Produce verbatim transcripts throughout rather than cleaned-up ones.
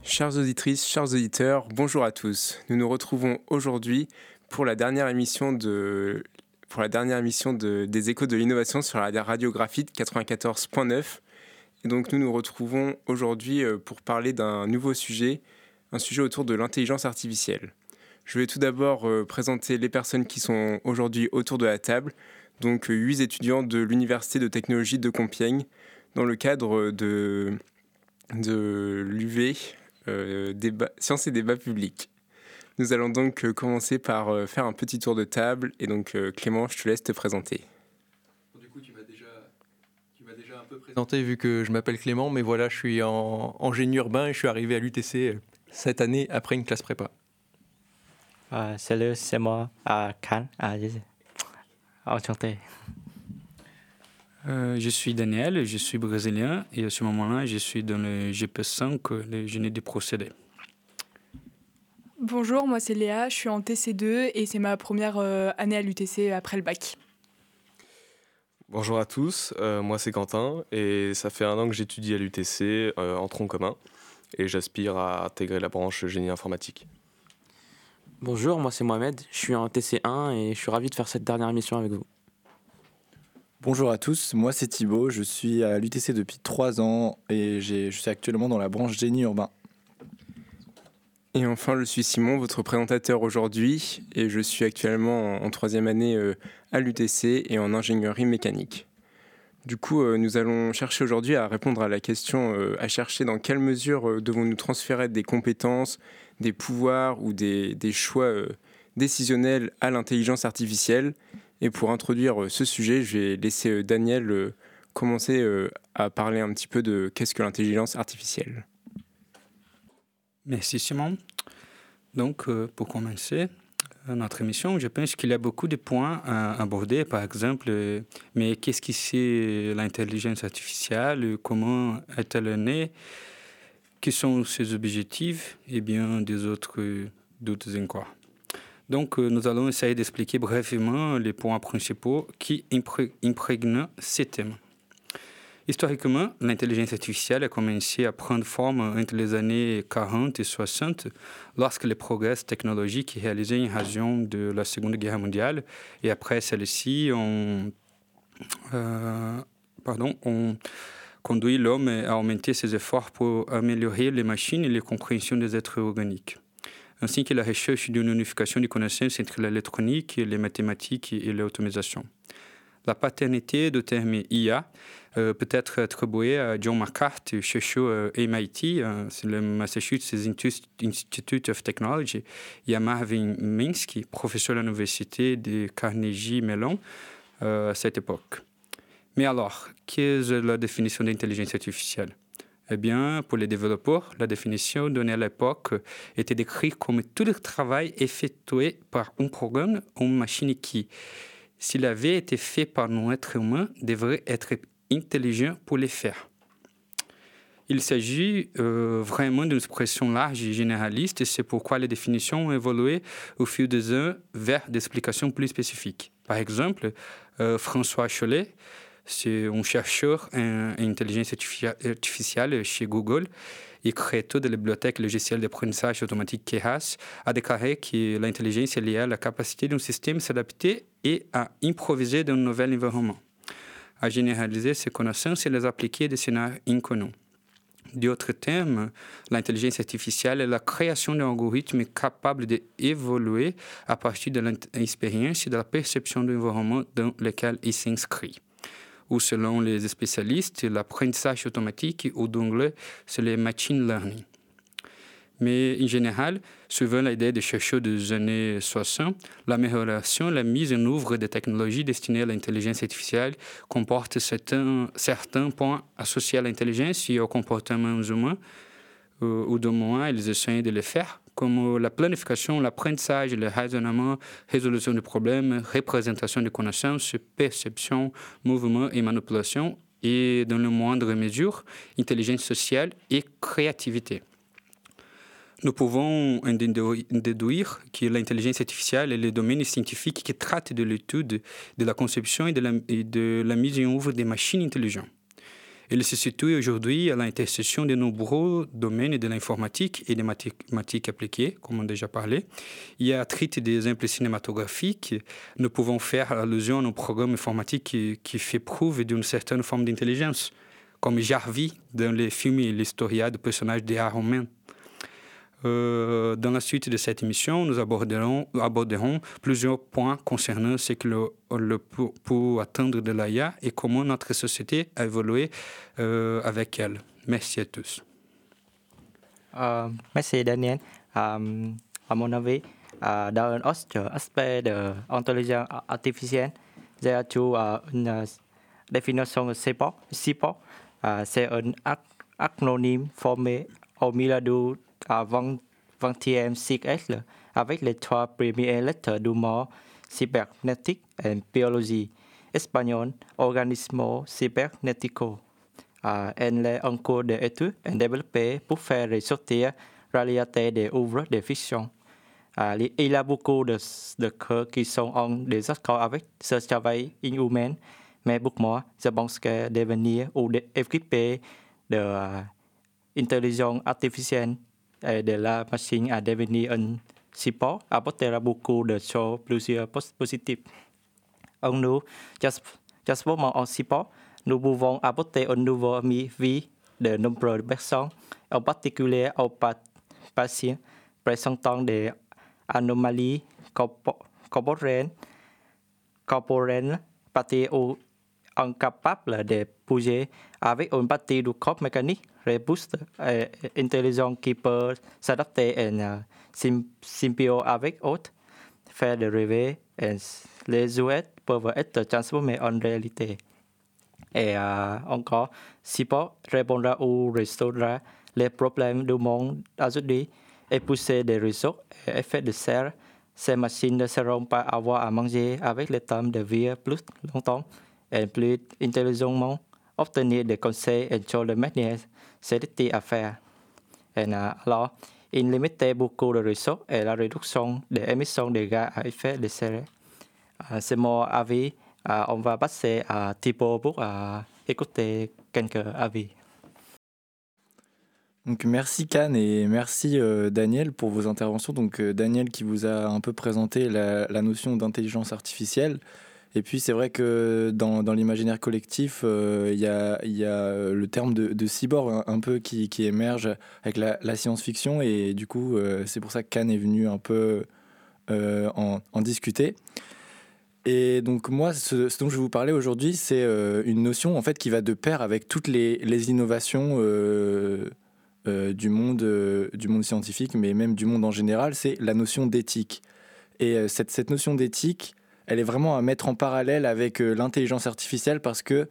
Chères auditrices, chers auditeurs, bonjour à tous. Nous nous retrouvons aujourd'hui pour la dernière émission, de, pour la dernière émission de, des Échos de l'innovation sur la radio Graphite quatre-vingt-quatorze point neuf. Et donc nous nous retrouvons aujourd'hui pour parler d'un nouveau sujet, un sujet autour de l'intelligence artificielle. Je vais tout d'abord euh, présenter les personnes qui sont aujourd'hui autour de la table, donc huit étudiants de l'Université de technologie de Compiègne, dans le cadre de, de l'U V, euh, débat, Sciences et débats publics. Nous allons donc euh, commencer par euh, faire un petit tour de table, et donc euh, Clément, je te laisse te présenter. Du coup, tu m'as déjà, tu m'as déjà un peu présenté vu que je m'appelle Clément, mais voilà, je suis en, en génie urbain et je suis arrivé à l'U T C cette année après une classe prépa. Euh, salut, c'est moi, à Cannes. Ah, enchanté. Euh, je suis Daniel, je suis brésilien et à ce moment-là, je suis dans le G P cinq, le génie des procédés. Bonjour, moi c'est Léa, je suis en T C deux et c'est ma première euh, année à l'U T C après le bac. Bonjour à tous, euh, moi c'est Quentin et ça fait un an que j'étudie à l'U T C euh, en tronc commun et j'aspire à intégrer la branche génie informatique. Bonjour, moi c'est Mohamed, je suis en T C un et je suis ravi de faire cette dernière émission avec vous. Bonjour à tous, moi c'est Thibaut, je suis à l'U T C depuis trois ans et j'ai, je suis actuellement dans la branche génie urbain. Et enfin, je suis Simon, votre présentateur aujourd'hui, et je suis actuellement en, en troisième année euh, à l'U T C et en ingénierie mécanique. Du coup, euh, nous allons chercher aujourd'hui à répondre à la question euh, à chercher dans quelle mesure euh, devons-nous transférer des compétences, des pouvoirs ou des, des choix euh, décisionnels à l'intelligence artificielle. Et pour introduire euh, ce sujet, je vais laisser euh, Daniel euh, commencer euh, à parler un petit peu de qu'est-ce que l'intelligence artificielle. Merci Simon. Donc, euh, pour commencer notre émission, je pense qu'il y a beaucoup de points à aborder. Par exemple, euh, mais qu'est-ce que c'est l'intelligence artificielle? Comment est-elle née? Quels sont ses objectifs? Et bien des autres euh, doutes encore. Donc, euh, nous allons essayer d'expliquer brièvement les points principaux qui impré- imprègnent ces thèmes. Historiquement, l'intelligence artificielle a commencé à prendre forme entre les années quarante et soixante, lorsque les progrès technologiques réalisés en raison de la Seconde Guerre mondiale et après celle-ci ont, euh, pardon, ont conduit l'homme à augmenter ses efforts pour améliorer les machines et la compréhension des êtres organiques, ainsi que la recherche d'une unification des connaissances entre l'électronique, les mathématiques et l'automatisation. La paternité du terme I A euh, peut être attribuée à John McCarthy, chercheur à M I T, euh, c'est le Massachusetts Institute of Technology, et à Marvin Minsky, professeur à l'université de Carnegie Mellon euh, à cette époque. Mais alors, qu'est-ce que la définition d'intelligence artificielle? Eh bien, pour les développeurs, la définition donnée à l'époque était décrite comme tout le travail effectué par un programme ou une machine qui, s'il avait été fait par un être humain, devrait être intelligent pour le faire. Il s'agit euh, vraiment d'une expression large et généraliste, et c'est pourquoi les définitions ont évolué au fil des ans vers des explications plus spécifiques. Par exemple, euh, François Chollet, c'est un chercheur en intelligence artificielle chez Google et créateur de la bibliothèque logicielle d'apprentissage automatique Keras, a déclaré que l'intelligence est liée à la capacité d'un système à s'adapter et à improviser dans un nouvel environnement, à généraliser ses connaissances et les appliquer à des scénarios inconnus. D'autres termes, l'intelligence artificielle est la création d'un algorithme capable d'évoluer à partir de l'expérience et de la perception de l'environnement dans lequel il s'inscrit. Ou selon les spécialistes, l'apprentissage automatique, ou d'anglais, c'est le machine learning. Mais en général, suivant l'idée des chercheurs des années soixante, l'amélioration, la mise en œuvre des technologies destinées à l'intelligence artificielle comporte certains, certains points associés à l'intelligence et aux comportements humains, euh, ou du moins ils essayent de les faire, comme la planification, l'apprentissage, le raisonnement, résolution de problèmes, représentation de connaissances, perception, mouvement et manipulation, et dans le moindre mesure, intelligence sociale et créativité. Nous pouvons en déduire que l'intelligence artificielle est le domaine scientifique qui traite de l'étude, de la conception et de la, et de la mise en œuvre des machines intelligentes. Il se situe aujourd'hui à l'intersection de nombreux domaines de l'informatique et des mathématiques appliquées, comme on a déjà parlé. Il a traité des exemples cinématographiques. Nous pouvons faire allusion à un programme informatique qui, qui fait preuve d'une certaine forme d'intelligence, comme Jarvis dans les films et l'histoire du personnage d'Iron Man. Euh, dans la suite de cette émission, nous aborderons, aborderons plusieurs points concernant ce que le, le peut, peut attendre de l'A I A et comment notre société a évolué euh, avec elle. Merci à tous. Euh, merci Daniel. Um, à mon avis, uh, dans un autre aspect de l'intelligence artificielle, il y a tout, uh, une uh, définition de C P O. C P O, uh, c'est un ac- acronyme formé au milieu du à vingtième siècle avec les trois premières lettres du mot cybernétique et biologie espagnol organismo cibernético. Uh, elle est en cours d'étude et développée pour faire ressortir la réalité des œuvres de fiction. Uh, il y a beaucoup de, de cas qui sont en désaccord avec ce travail inhumain, mais pour moi, je pense que devenir ou d'équiper de uh, intelligence artificielle et de la machine à devenir un support apportera beaucoup de choses plusieurs positives. En nous, transformant en support, nous pouvons apporter un nouveau vie de nombreuses personnes, en particulier aux patients présentant des anomalies corporelles, corporelles, parties ou incapables de bouger avec une partie du corps mécanique robuste et intelligent qui peut s'adapter en uh, symbiose avec autres, faire des rêves et les jouets peuvent être transformés en réalité. Et uh, encore, support répondra ou résoudra les problèmes du monde aujourd'hui et pousser des réseaux et effets de serre. Ces machines ne seront pas avoir à manger avec le temps de vie plus longtemps et plus intelligemment obtenir des conseils et sur la manière c'est à faire. Et uh, alors, il limite beaucoup le réseau et la réduction des émissions de gaz à effet de serre. Uh, c'est mon avis. Uh, on va passer à Thibaut pour uh, écouter quelques avis. Donc merci Can et merci euh, Daniel pour vos interventions. Donc euh, Daniel qui vous a un peu présenté la, la notion d'intelligence artificielle. Et puis c'est vrai que dans, dans l'imaginaire collectif, il euh, y, a, y a le terme de, de cyborg un, un peu qui, qui émerge avec la, la science-fiction. Et du coup, euh, c'est pour ça que Can est venu un peu euh, en, en discuter. Et donc moi, ce, ce dont je vais vous parler aujourd'hui, c'est euh, une notion en fait qui va de pair avec toutes les, les innovations euh, euh, du monde, euh, du monde scientifique, mais même du monde en général. C'est la notion d'éthique. Et euh, cette, cette notion d'éthique, elle est vraiment à mettre en parallèle avec euh, l'intelligence artificielle parce que,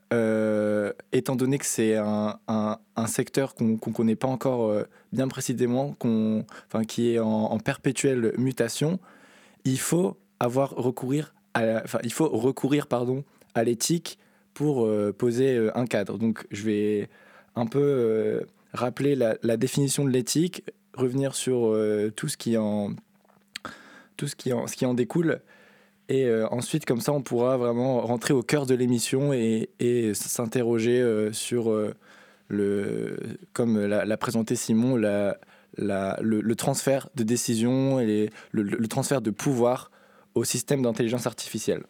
euh, étant donné que c'est un, un, un secteur qu'on ne connaît pas encore euh, bien précisément, qu'on, enfin, qui est en, en perpétuelle mutation, il faut avoir recourir à la, enfin, il faut recourir pardon, à l'éthique pour euh, poser euh, un cadre. Donc, je vais un peu euh, rappeler la, la définition de l'éthique, revenir sur euh, tout ce qui en, tout ce qui en, ce qui en découle. Et euh, ensuite, comme ça, on pourra vraiment rentrer au cœur de l'émission et, et s'interroger euh, sur, euh, le, comme l'a, l'a présenté Simon, la, la, le, le transfert de décision et les, le, le transfert de pouvoir au système d'intelligence artificielle.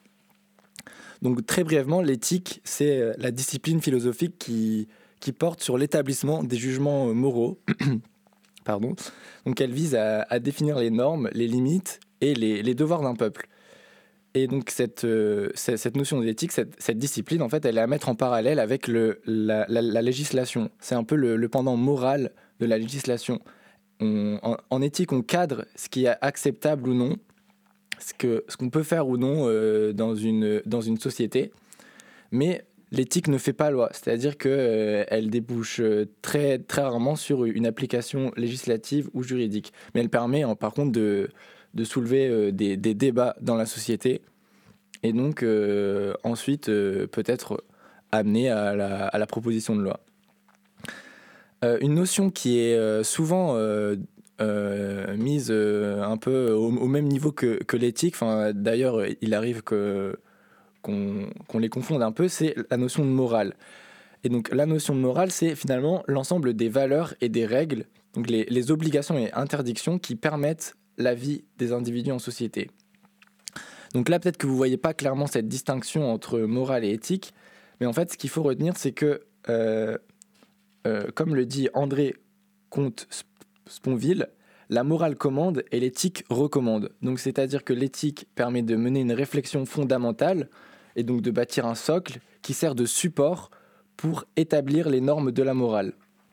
Donc très brièvement, l'éthique, c'est la discipline philosophique qui, qui porte sur l'établissement des jugements moraux. Pardon. Donc elle vise à, à définir les normes, les limites et les, les devoirs d'un peuple. Et donc cette, euh, cette notion d'éthique, cette, cette discipline, en fait, elle est à mettre en parallèle avec le, la, la, la législation. C'est un peu le, le pendant moral de la législation. On, en, en éthique, on cadre ce qui est acceptable ou non, ce, que, ce qu'on peut faire ou non euh, dans, une, dans une société. Mais l'éthique ne fait pas loi, c'est-à-dire qu'elle euh, débouche très, très rarement sur une application législative ou juridique. Mais elle permet, hein, par contre, de... de soulever euh, des, des débats dans la société et donc euh, ensuite euh, peut-être amener à la, à la proposition de loi. Euh, une notion qui est euh, souvent euh, euh, mise euh, un peu au, au même niveau que, que l'éthique, enfin, d'ailleurs il arrive que, qu'on, qu'on les confonde un peu, c'est la notion de morale. Et donc la notion de morale, c'est finalement l'ensemble des valeurs et des règles, donc les, les obligations et interdictions qui permettent la vie des individus en société. Donc là, peut-être que vous ne voyez pas clairement cette distinction entre morale et éthique, mais en fait, ce qu'il faut retenir, c'est que, euh, euh, comme le dit André Comte-Sponville, la morale commande et l'éthique recommande. Donc c'est-à-dire que l'éthique permet de mener une réflexion fondamentale et donc de bâtir un socle qui sert de support pour établir les normes de la morale.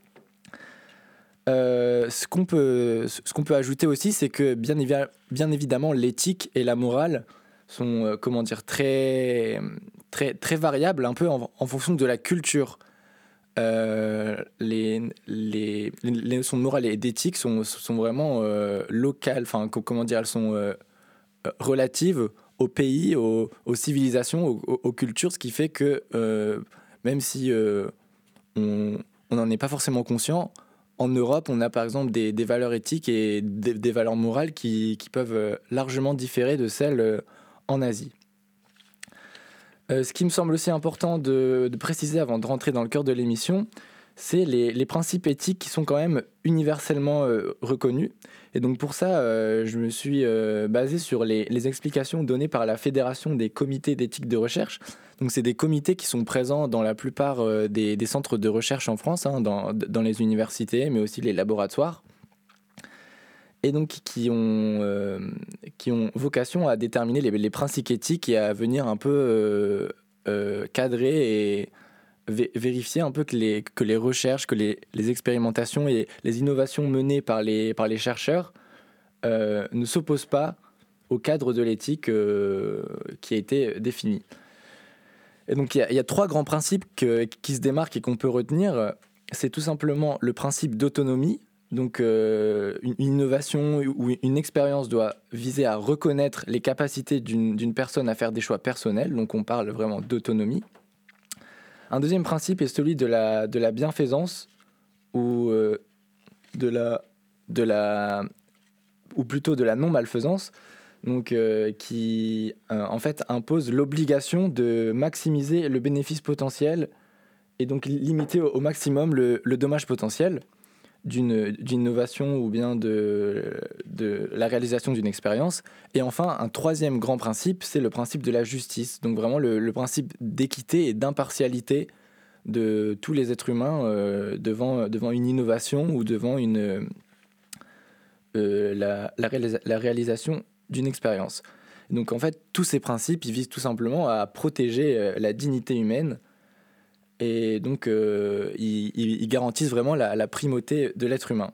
Euh, ce qu'on peut, ce qu'on peut ajouter aussi, c'est que bien, évi- bien évidemment, l'éthique et la morale sont euh, comment dire, très, très, très variables, un peu en, en fonction de la culture. Euh, les, les, les notions de morale et d'éthique sont, sont vraiment euh, locales, enfin, comment dire, elles sont euh, relatives au pays, aux, aux civilisations, aux, aux cultures, ce qui fait que euh, même si euh, on n'en est pas forcément conscient, en Europe, on a par exemple des, des valeurs éthiques et des, des valeurs morales qui, qui peuvent largement différer de celles en Asie. Euh, ce qui me semble aussi important de, de préciser avant de rentrer dans le cœur de l'émission, c'est les, les principes éthiques qui sont quand même universellement euh, reconnus. Et donc pour ça, euh, je me suis euh, basé sur les, les explications données par la Fédération des comités d'éthique de recherche. Donc c'est des comités qui sont présents dans la plupart euh, des, des centres de recherche en France, hein, dans, dans les universités, mais aussi les laboratoires. Et donc qui ont, euh, qui ont vocation à déterminer les, les principes éthiques et à venir un peu euh, euh, cadrer et vé- vérifier un peu que les, que les recherches, que les, les expérimentations et les innovations menées par les, par les chercheurs euh, ne s'opposent pas au cadre de l'éthique euh, qui a été défini. Et donc il y, y a trois grands principes que, qui se démarquent et qu'on peut retenir. C'est tout simplement le principe d'autonomie. Donc euh, une innovation ou une expérience doit viser à reconnaître les capacités d'une, d'une personne à faire des choix personnels. Donc on parle vraiment d'autonomie. Un deuxième principe est celui de la, de la bienfaisance ou euh, de la, de la, ou plutôt de la non-malfaisance, donc euh, qui euh, en fait impose l'obligation de maximiser le bénéfice potentiel et donc limiter au, au maximum le, le dommage potentiel d'une, d'une innovation ou bien de, de la réalisation d'une expérience. Et enfin, un troisième grand principe, c'est le principe de la justice, donc vraiment le, le principe d'équité et d'impartialité de tous les êtres humains euh, devant, devant une innovation ou devant une, euh, la, la, réalisa- la réalisation d'une expérience. Donc en fait, tous ces principes, ils visent tout simplement à protéger euh, la dignité humaine et donc euh, ils, ils garantissent vraiment la, la primauté de l'être humain.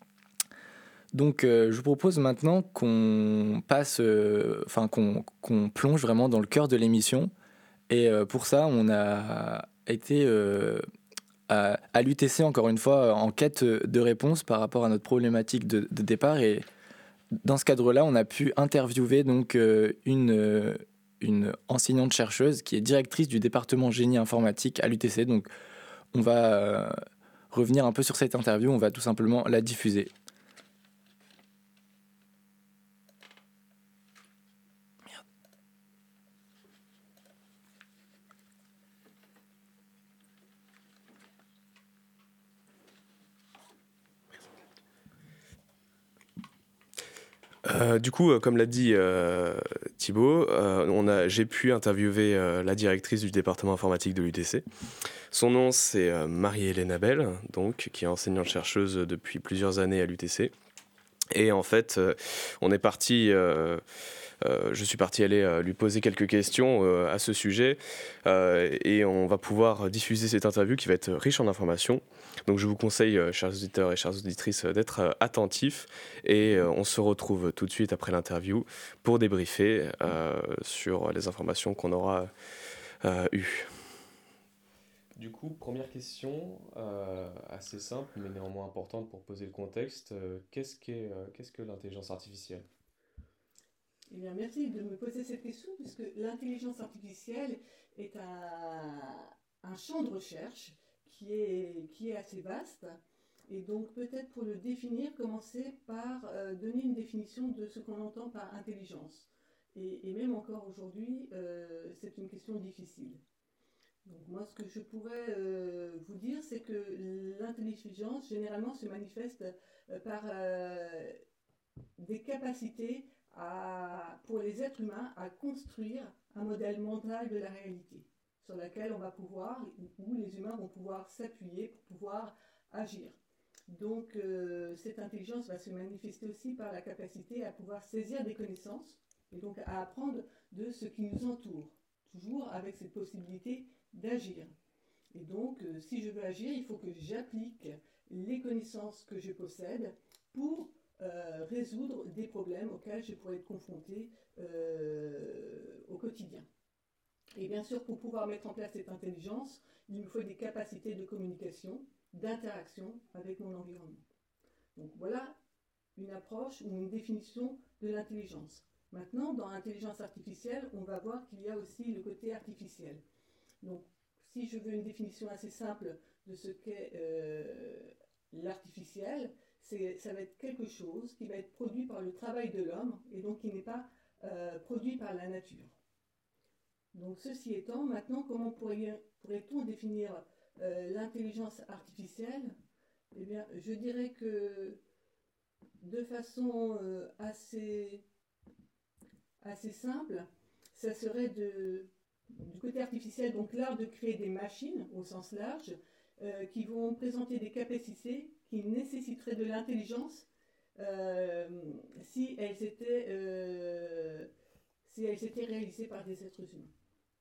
Donc euh, je vous propose maintenant qu'on passe, euh, enfin qu'on, qu'on plonge vraiment dans le cœur de l'émission. Et euh, pour ça, on a été euh, à, à l'U T C, encore une fois, en quête de réponse par rapport à notre problématique de, de départ. Et dans ce cadre-là, on a pu interviewer donc, euh, une, euh, une enseignante-chercheuse qui est directrice du département génie informatique à l'U T C. Donc on va euh, revenir un peu sur cette interview, on va tout simplement la diffuser. Euh, du coup, euh, comme l'a dit euh, Thibaut, euh, on a, j'ai pu interviewer euh, la directrice du département informatique de l'U T C. Son nom, c'est euh, Marie-Hélène Abel, donc, qui est enseignante-chercheuse depuis plusieurs années à l'U T C. Et en fait, euh, on est parti... Euh, Euh, je suis parti aller euh, lui poser quelques questions euh, à ce sujet euh, et on va pouvoir diffuser cette interview qui va être riche en informations. Donc je vous conseille, euh, chers auditeurs et chères auditrices, euh, d'être euh, attentifs et euh, on se retrouve tout de suite après l'interview pour débriefer euh, sur les informations qu'on aura euh, eues. Du coup, première question, euh, assez simple mais néanmoins importante pour poser le contexte. Euh, qu'est-ce qu'est, euh, qu'est-ce que l'intelligence artificielle ? Eh bien, merci de me poser cette question, puisque l'intelligence artificielle est un, un champ de recherche qui est, qui est assez vaste. Et donc, peut-être pour le définir, commencer par euh, donner une définition de ce qu'on entend par intelligence. Et, et même encore aujourd'hui, euh, c'est une question difficile. Donc moi, ce que je pourrais euh, vous dire, c'est que l'intelligence, généralement, se manifeste euh, par euh, des capacités à, pour les êtres humains à construire un modèle mental de la réalité sur laquelle on va pouvoir, où les humains vont pouvoir s'appuyer pour pouvoir agir. Donc euh, cette intelligence va se manifester aussi par la capacité à pouvoir saisir des connaissances et donc à apprendre de ce qui nous entoure, toujours avec cette possibilité d'agir. Et donc euh, si je veux agir, il faut que j'applique les connaissances que je possède pour euh, résoudre des problèmes auxquels je pourrais être confronté euh, au quotidien. Et bien sûr, pour pouvoir mettre en place cette intelligence, il me faut des capacités de communication, d'interaction avec mon environnement. Donc voilà une approche ou une définition de l'intelligence. Maintenant, dans l'intelligence artificielle, on va voir qu'il y a aussi le côté artificiel. Donc, si je veux une définition assez simple de ce qu'est euh, l'artificiel, c'est, ça va être quelque chose qui va être produit par le travail de l'homme et donc qui n'est pas euh, produit par la nature. Donc, ceci étant, maintenant, comment pourrait, pourrait-on définir euh, l'intelligence artificielle? Eh bien, je dirais que de façon euh, assez, assez simple, ça serait de, du côté artificiel, donc l'art de créer des machines au sens large, euh, qui vont présenter des capacités qui nécessiteraient de l'intelligence euh, si elles étaient, euh, si elles étaient réalisées par des êtres humains.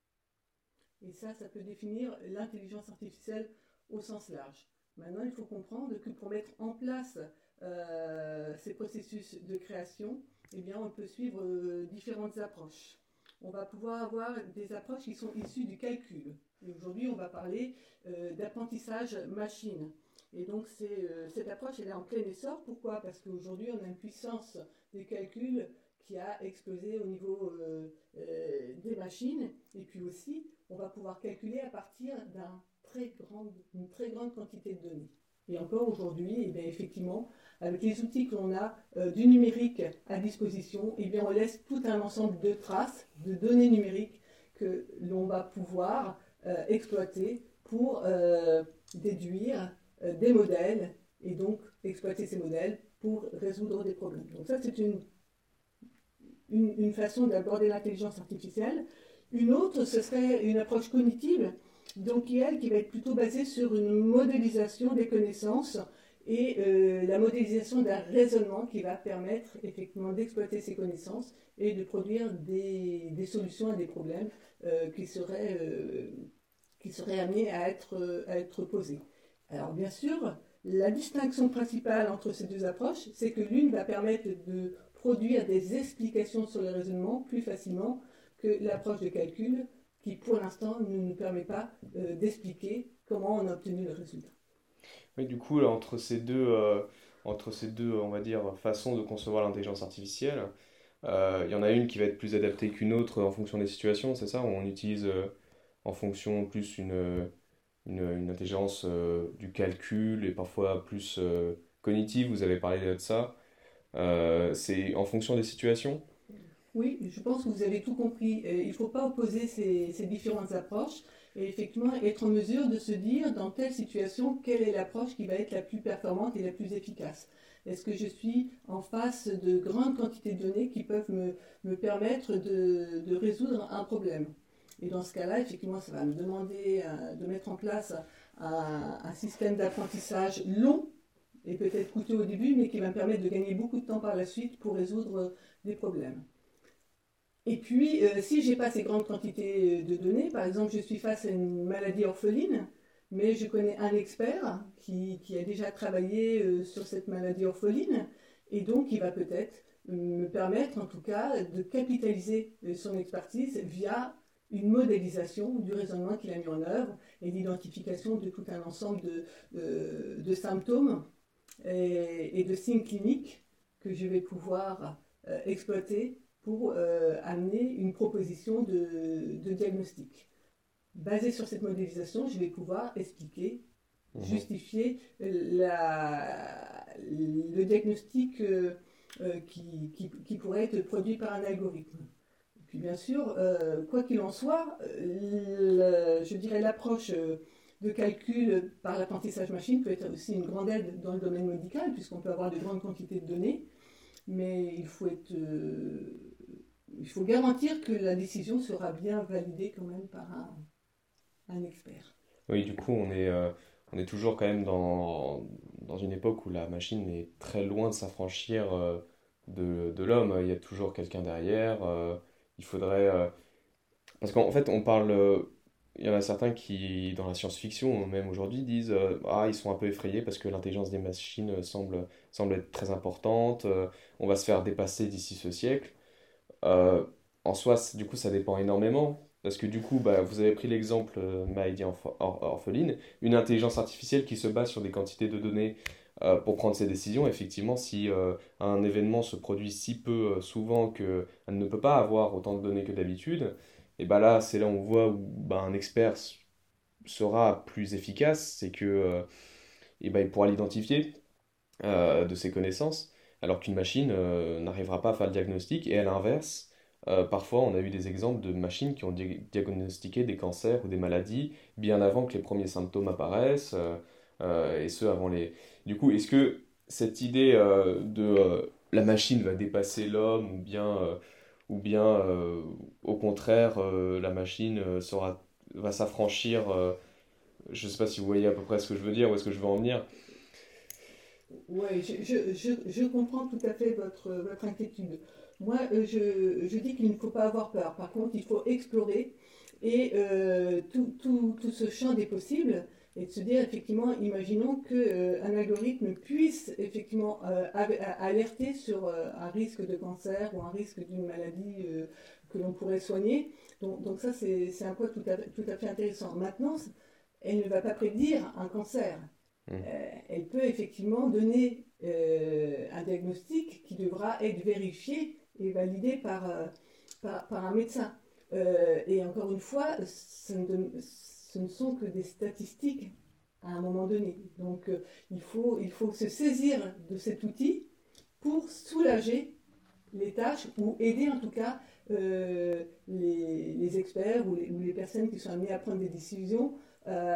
Et ça, ça peut définir l'intelligence artificielle au sens large. Maintenant, il faut comprendre que pour mettre en place euh, ces processus de création, eh bien, on peut suivre euh, différentes approches. On va pouvoir avoir des approches qui sont issues du calcul. Et aujourd'hui, on va parler euh, d'apprentissage machine. Et donc, c'est, euh, cette approche, elle est en plein essor. Pourquoi? Parce qu'aujourd'hui, on a une puissance de calcul qui a explosé au niveau euh, euh, des machines. Et puis aussi, on va pouvoir calculer à partir d'un très grande, d'une très grande quantité de données. Et encore aujourd'hui, eh bien, effectivement, avec les outils que l'on a euh, du numérique à disposition, eh bien, on laisse tout un ensemble de traces, de données numériques que l'on va pouvoir euh, exploiter pour euh, déduire euh, des modèles et donc exploiter ces modèles pour résoudre des problèmes. Donc ça, c'est une, une, une façon d'aborder l'intelligence artificielle. Une autre, ce serait une approche cognitive, donc qui, elle, qui va être plutôt basée sur une modélisation des connaissances et euh, la modélisation d'un raisonnement qui va permettre effectivement d'exploiter ces connaissances et de produire des, des solutions à des problèmes euh, qui, seraient, euh, qui seraient amenés à être, à être posés. Alors bien sûr, la distinction principale entre ces deux approches, c'est que l'une va permettre de produire des explications sur le raisonnement plus facilement que l'approche de calcul qui, pour l'instant, ne nous permet pas euh, d'expliquer comment on a obtenu le résultat. Oui, du coup, là, entre ces deux, euh, entre ces deux, on va dire, façons de concevoir l'intelligence artificielle, euh, il y en a une qui va être plus adaptée qu'une autre en fonction des situations, c'est ça? Où on utilise euh, en fonction plus une, une, une intelligence euh, du calcul et parfois plus euh, cognitive, vous avez parlé de ça. Euh, c'est en fonction des situations? Oui, je pense que vous avez tout compris. Il ne faut pas opposer ces, ces différentes approches et effectivement être en mesure de se dire dans telle situation quelle est l'approche qui va être la plus performante et la plus efficace. Est-ce que je suis en face de grandes quantités de données qui peuvent me, me permettre de, de résoudre un problème? Et dans ce cas-là, effectivement, ça va me demander euh, de mettre en place un, un système d'apprentissage long et peut-être coûteux au début, mais qui va me permettre de gagner beaucoup de temps par la suite pour résoudre des problèmes. Et puis, euh, si je n'ai pas ces grandes quantités de données, par exemple, je suis face à une maladie orpheline, mais je connais un expert qui, qui a déjà travaillé euh, sur cette maladie orpheline, et donc il va peut-être me permettre, en tout cas, de capitaliser euh, son expertise via une modélisation du raisonnement qu'il a mis en œuvre et l'identification de tout un ensemble de, de, de symptômes et, et de signes cliniques que je vais pouvoir euh, exploiter pour euh, amener une proposition de, de diagnostic. Basée sur cette modélisation, je vais pouvoir expliquer, mmh. justifier la, le diagnostic euh, qui, qui, qui pourrait être produit par un algorithme. Et puis bien sûr, euh, quoi qu'il en soit, le, je dirais l'approche de calcul par l'apprentissage machine peut être aussi une grande aide dans le domaine médical, puisqu'on peut avoir de grandes quantités de données, mais il faut, être, euh, il faut garantir que la décision sera bien validée quand même par un, un expert. Oui, du coup, on est, euh, on est toujours quand même dans, dans une époque où la machine est très loin de s'affranchir euh, de, de l'homme. Il y a toujours quelqu'un derrière. euh, il faudrait... euh, Parce qu'en fait, on parle... euh, il y en a certains qui, dans la science-fiction, même aujourd'hui, disent euh, ah, ils sont un peu effrayés parce que l'intelligence des machines semble, semble être très importante. euh, on va se faire dépasser d'ici ce siècle. Euh, En soi, c- du coup, ça dépend énormément. Parce que du coup, bah, vous avez pris l'exemple euh, Maïdi Orph- Or- Orpheline, une intelligence artificielle qui se base sur des quantités de données euh, pour prendre ses décisions. Effectivement, si euh, un événement se produit si peu euh, souvent qu'elle ne peut pas avoir autant de données que d'habitude, et bah là, c'est là où on voit où bah, un expert s- sera plus efficace, c'est que euh, et bah, il pourra l'identifier euh, de ses connaissances, alors qu'une machine euh, n'arrivera pas à faire le diagnostic. Et à l'inverse, euh, parfois on a eu des exemples de machines qui ont di- diagnostiqué des cancers ou des maladies bien avant que les premiers symptômes apparaissent, euh, euh, et ce avant les... Du coup, est-ce que cette idée euh, de euh, la machine va dépasser l'homme, ou bien, euh, ou bien euh, au contraire, euh, la machine euh, sera, va s'affranchir, euh, je ne sais pas si vous voyez à peu près ce que je veux dire, où est-ce que je veux en venir. Oui, je, je, je, je comprends tout à fait votre, votre inquiétude. Moi, euh, je, je dis qu'il ne faut pas avoir peur. Par contre, il faut explorer et euh, tout, tout, tout ce champ des possibles et de se dire, effectivement, imaginons qu'un euh, algorithme puisse effectivement euh, av- a- alerter sur euh, un risque de cancer ou un risque d'une maladie euh, que l'on pourrait soigner. Donc, donc ça, c'est c'est un point tout à, tout à fait intéressant. Maintenant, elle ne va pas prédire un cancer. Mm. Euh, elle peut effectivement donner euh, un diagnostic qui devra être vérifié et validé par, euh, par, par un médecin. Euh, et encore une fois, ce ne, ce ne sont que des statistiques à un moment donné. Donc euh, il faut, il faut se saisir de cet outil pour soulager les tâches ou aider en tout cas euh, les, les experts ou les, ou les personnes qui sont amenées à prendre des décisions euh,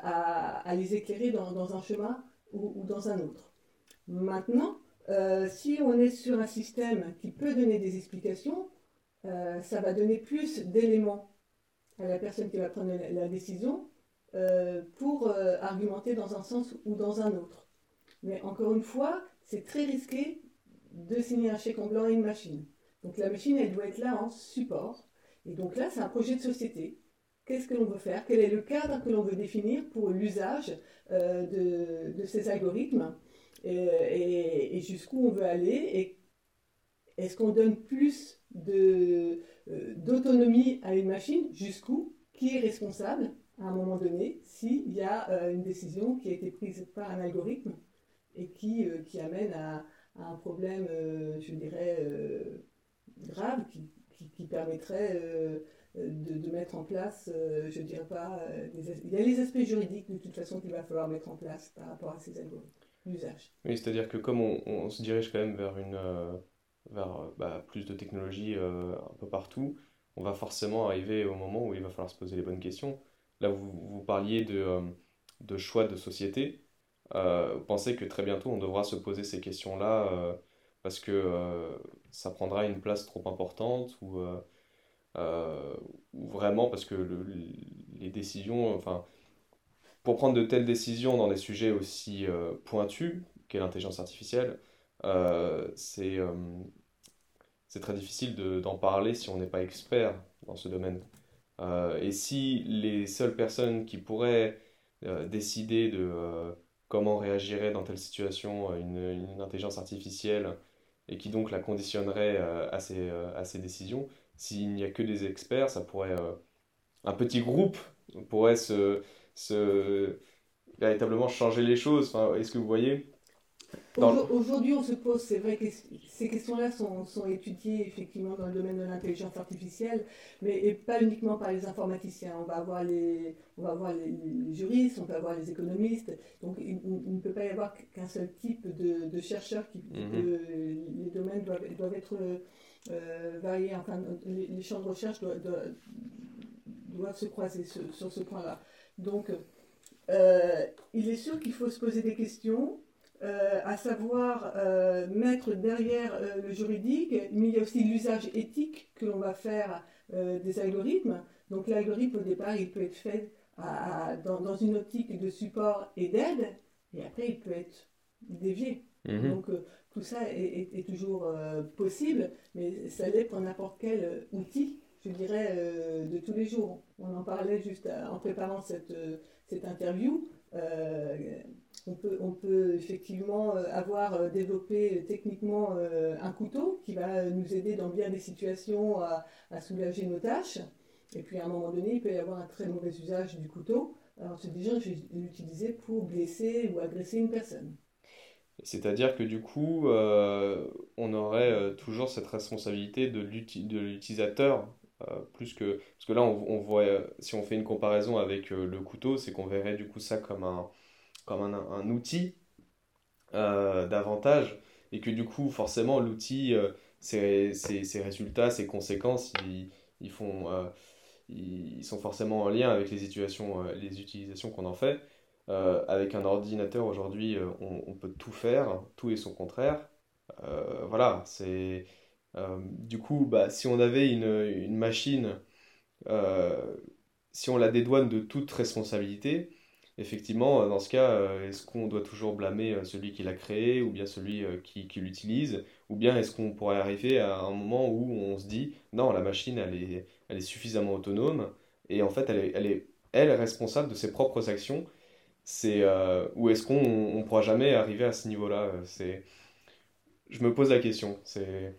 à, à les éclairer dans, dans un chemin ou, ou dans un autre. Maintenant, euh, si on est sur un système qui peut donner des explications, euh, ça va donner plus d'éléments à la personne qui va prendre la, la décision euh, pour euh, argumenter dans un sens ou dans un autre. Mais encore une fois, c'est très risqué de signer un chèque en blanc à une machine. Donc la machine, elle doit être là en support. Et donc là, c'est un projet de société. Qu'est-ce que l'on veut faire? Quel est le cadre que l'on veut définir pour l'usage euh, de, de ces algorithmes et, et, et jusqu'où on veut aller? Et est-ce qu'on donne plus de, euh, d'autonomie à une machine? Jusqu'où? Qui est responsable à un moment donné s'il y a euh, une décision qui a été prise par un algorithme et qui, euh, qui amène à, à un problème, euh, je dirais, euh, grave, qui, qui, qui permettrait euh, de, de mettre en place, euh, je dirais pas, euh, des as- il y a les aspects juridiques de toute façon qu'il va falloir mettre en place par rapport à ces algorithmes d'usage. Oui, c'est-à-dire que comme on, on se dirige quand même vers une, euh, vers euh, bah, plus de technologie euh, un peu partout, on va forcément arriver au moment où il va falloir se poser les bonnes questions. Là, vous, vous parliez de, euh, de choix de société. Euh, vous pensez que très bientôt on devra se poser ces questions-là euh, parce que euh, ça prendra une place trop importante, ou, euh, euh, ou vraiment parce que le- les décisions, enfin, pour prendre de telles décisions dans des sujets aussi euh, pointus qu'est l'intelligence artificielle, euh, c'est euh, c'est très difficile de- d'en parler si on n'est pas expert dans ce domaine. Euh, et si les seules personnes qui pourraient euh, décider de euh, comment réagirait dans telle situation euh, une, une intelligence artificielle, et qui donc la conditionnerait euh, à ses, euh, à ses décisions, s'il n'y a que des experts, ça pourrait, euh, un petit groupe pourrait se, se véritablement changer les choses. Enfin, est-ce que vous voyez? Dans le- Aujourd- Aujourd'hui, on se pose, c'est vrai que ces questions-là sont, sont étudiées effectivement dans le domaine de l'intelligence artificielle, mais et pas uniquement par les informaticiens. On va avoir les, on va avoir les, les juristes, on peut avoir les économistes. Donc, il, il ne peut pas y avoir qu'un seul type de, de chercheur qui, qui Mhm. peut- les domaines ils doivent, ils doivent être euh, variés, enfin, les, les champs de recherche doivent, doivent, doivent se croiser sur, sur ce point-là. Donc, euh, il est sûr qu'il faut se poser des questions, euh, à savoir euh, mettre derrière euh, le juridique, mais il y a aussi l'usage éthique que l'on va faire euh, des algorithmes. Donc l'algorithme, au départ, il peut être fait à, à, dans, dans une optique de support et d'aide, et après, il peut être dévié. Mmh. Donc euh, tout ça est, est, est toujours euh, possible, mais ça l'est pour n'importe quel euh, outil, je dirais, euh, de tous les jours. On en parlait juste à, en préparant cette, euh, cette interview. Euh, on, peut, on peut effectivement avoir développé techniquement euh, un couteau qui va nous aider dans bien des situations à, à soulager nos tâches. Et puis à un moment donné, il peut y avoir un très mauvais usage du couteau. Alors se disant, je vais l'utiliser pour blesser ou agresser une personne. C'est-à-dire que du coup, euh, on aurait euh, toujours cette responsabilité de l'uti- de l'utilisateur, euh, plus que... Parce que là, on, on voit, euh, si on fait une comparaison avec euh, le couteau, c'est qu'on verrait du coup ça comme un, comme un, un outil euh, davantage, et que du coup, forcément, l'outil, euh, ses, ses, ses résultats, ses conséquences, ils, ils font, euh, ils sont forcément en lien avec les situations, euh, les utilisations qu'on en fait. Euh, avec un ordinateur aujourd'hui, euh, on, on peut tout faire, tout et son contraire. Euh, voilà, c'est euh, du coup, bah, si on avait une, une machine, euh, si on la dédouane de toute responsabilité, effectivement, dans ce cas, euh, est-ce qu'on doit toujours blâmer euh, celui qui l'a créé ou bien celui euh, qui, qui l'utilise, ou bien est-ce qu'on pourrait arriver à un moment où on se dit non, la machine, elle est, elle est suffisamment autonome et en fait, elle est, elle est, elle est responsable de ses propres actions. C'est euh, ou est-ce qu'on on pourra jamais arriver à ce niveau-là? euh, C'est, je me pose la question. C'est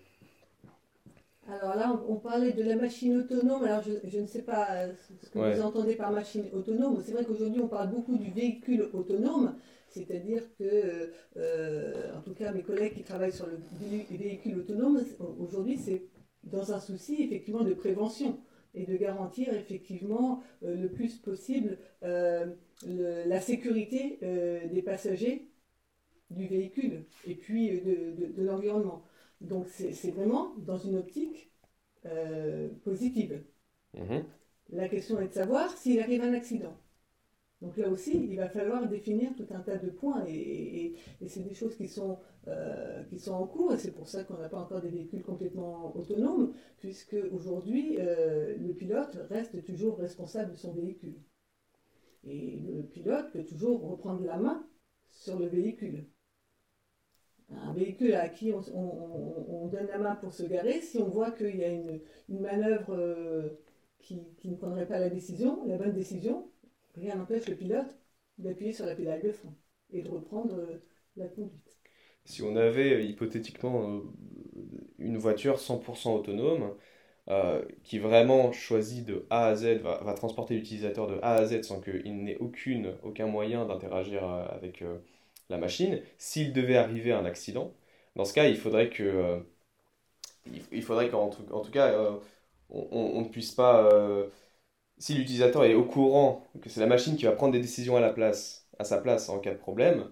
Alors là, on, on parlait de la machine autonome. Alors je, je ne sais pas euh, ce que ouais. vous entendez par machine autonome. C'est vrai qu'aujourd'hui, on parle beaucoup du véhicule autonome. C'est-à-dire que, euh, en tout cas, mes collègues qui travaillent sur le vé- véhicule autonome, aujourd'hui, c'est dans un souci effectivement de prévention et de garantir effectivement euh, le plus possible euh, le- la sécurité euh, des passagers du véhicule et puis euh, de, de- de l'environnement. Donc c'est c'est vraiment dans une optique euh, positive. Mhm. La question est de savoir s'il arrive un accident. Donc là aussi, il va falloir définir tout un tas de points et, et- et c'est des choses qui sont, euh, qui sont en cours et c'est pour ça qu'on n'a pas encore des véhicules complètement autonomes puisque aujourd'hui, euh, le pilote reste toujours responsable de son véhicule. Et le pilote peut toujours reprendre la main sur le véhicule. Un véhicule à qui on, on- on donne la main pour se garer, si on voit qu'il y a une, une manœuvre euh, qui, qui ne prendrait pas la décision, la bonne décision, rien n'empêche le pilote d'appuyer sur la pédale de frein et de reprendre euh, la conduite. Si on avait euh, hypothétiquement euh, une voiture cent pour cent autonome, euh, qui vraiment choisit de A à Z, va, va transporter l'utilisateur de A à Z sans qu'il n'ait aucune, aucun moyen d'interagir euh, avec euh, la machine, s'il devait arriver à un accident, dans ce cas, il faudrait que, euh, il, il faudrait qu'en tout, en tout cas, euh, on, on- on ne puisse pas, euh, si l'utilisateur est au courant que c'est la machine qui va prendre des décisions à la place, à sa place en cas de problème,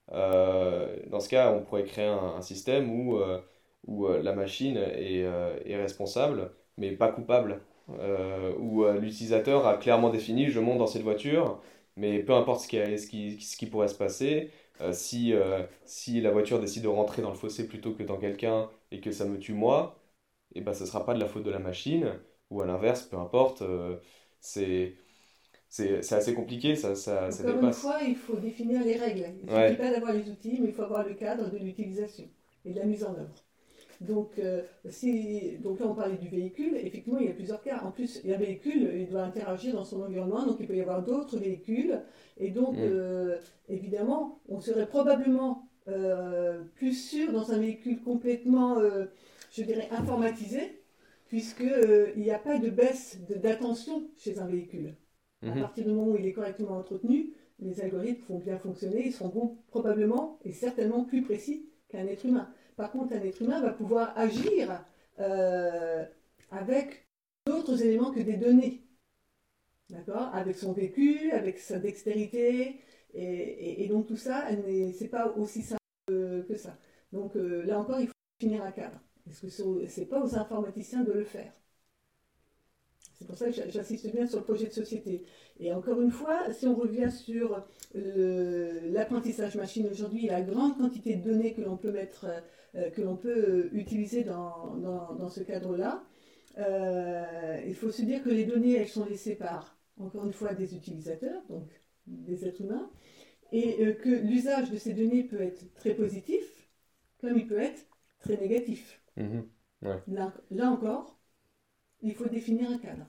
euh, dans ce cas, on pourrait créer un, un système où, euh, où euh, la machine est, euh, est responsable, mais pas coupable. Euh, où euh, l'utilisateur a clairement défini, je monte dans cette voiture, mais peu importe ce qui, a- ce qui, ce qui pourrait se passer, euh, si, euh, si la voiture décide de rentrer dans le fossé plutôt que dans quelqu'un et que ça me tue moi, et ben, ce ne sera pas de la faute de la machine, ou à l'inverse, peu importe. euh, c'est, c'est, c'est assez compliqué, ça, ça, ça Encore une dépasse. fois, il faut définir les règles. Il ne Ouais. suffit pas d'avoir les outils, mais il faut avoir le cadre de l'utilisation et de la mise en œuvre. Donc, euh, si, donc là, on parlait du véhicule. Effectivement, il y a plusieurs cas. En plus, il y a un véhicule, il doit interagir dans son environnement, donc il peut y avoir d'autres véhicules. Et donc, Mm. euh, évidemment, on serait probablement euh, plus sûr dans un véhicule complètement, euh, je dirais, informatisé, puisqu'il n'y a pas de baisse de- d'attention chez un véhicule. À Mhm. partir du moment où il est correctement entretenu, les algorithmes vont bien fonctionner, ils seront probablement et certainement plus précis qu'un être humain. Par contre, un être humain va pouvoir agir euh, avec d'autres éléments que des données, d'accord? Avec son vécu, avec sa dextérité, et, et- et donc tout ça, ce n'est pas aussi simple que, que ça. Donc euh, là encore, il faut définir un cadre. Est-ce que ce n'est pas aux informaticiens de le faire? C'est pour ça que j'insiste bien sur le projet de société. Et encore une fois, si on revient sur l'apprentissage machine aujourd'hui, la grande quantité de données que l'on peut mettre, euh, que l'on peut utiliser dans, dans, dans ce cadre-là, euh, il faut se dire que les données, elles sont laissées par, encore une fois, des utilisateurs, donc des êtres humains, et euh, que l'usage de ces données peut être très positif, comme il peut être très négatif. Mmh. Ouais. Là, là encore, il faut définir un cadre.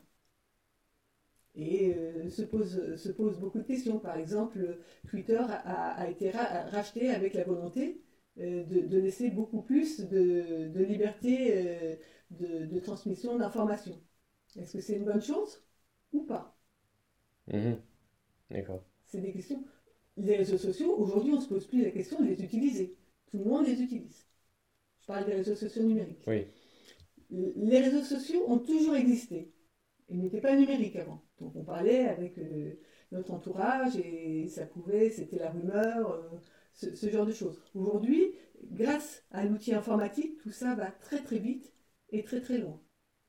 Et euh, se, pose, se pose beaucoup de questions. Par exemple, Twitter a, a été ra racheté avec la volonté euh, de, de laisser beaucoup plus de, de liberté euh, de, de transmission d'informations. Est-ce que c'est une bonne chose ou pas? Mmh. D'accord. C'est des questions. Les réseaux sociaux, aujourd'hui, on ne se pose plus la question de les utiliser. Tout le monde les utilise. Je parle des réseaux sociaux numériques. Oui. Les réseaux sociaux ont toujours existé. Ils n'étaient pas numériques avant. Donc on parlait avec euh, notre entourage et ça pouvait, c'était la rumeur, euh, ce, ce genre de choses. Aujourd'hui, grâce à l'outil informatique, tout ça va très très vite et très très loin.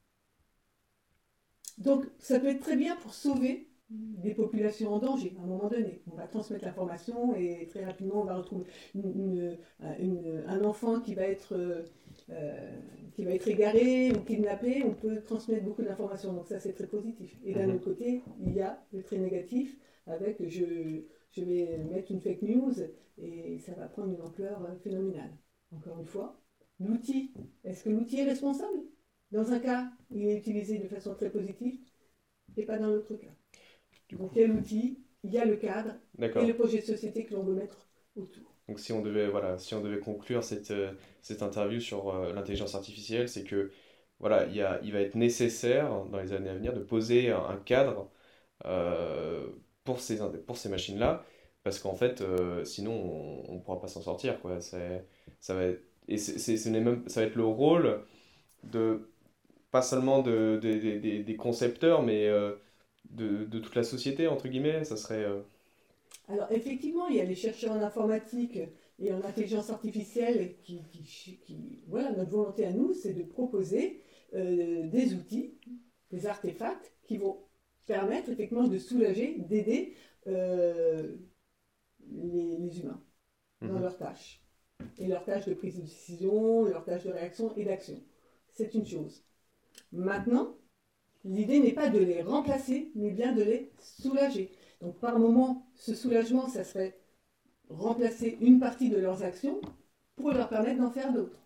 Donc ça peut être très bien pour sauver des populations en danger à un moment donné. On va transmettre l'information et très rapidement on va retrouver une, une, une, un enfant qui va être, euh, qui va être égaré ou kidnappé. On peut transmettre beaucoup d'informations, donc ça c'est très positif. Et d'un mmh. autre côté, il y a le très négatif avec je, je vais mettre une fake news et ça va prendre une ampleur phénoménale. Encore une fois, l'outil, est-ce que l'outil est responsable? Dans un cas, il est utilisé de façon très positive et pas dans l'autre cas. Donc il y a l'outil, il y a le cadre et le projet de société que l'on veut mettre autour. Donc si on devait, voilà, si on devait conclure cette, euh, cette interview sur euh, l'intelligence artificielle, c'est que voilà, il, y a, il va être nécessaire dans les années à venir de poser un, un cadre euh, pour ces, pour ces machines-là, parce qu'en fait, euh, sinon on ne pourra pas s'en sortir, quoi. C'est, ça va être, et c'est, c'est, c'est même, ça va être le rôle de, pas seulement de, de, de, de, des concepteurs, mais euh, De, de toute la société, entre guillemets, ça serait... Euh... Alors, effectivement, il y a les chercheurs en informatique et en intelligence artificielle qui... qui, qui voilà, notre volonté à nous, c'est de proposer euh, des outils, des artefacts qui vont permettre, effectivement, de soulager, d'aider euh, les, les humains dans mmh. leurs tâches. Et leurs tâches de prise de décision, leurs tâches de réaction et d'action. C'est une chose. Maintenant, l'idée n'est pas de les remplacer, mais bien de les soulager. Donc par moment, ce soulagement, ça serait remplacer une partie de leurs actions pour leur permettre d'en faire d'autres.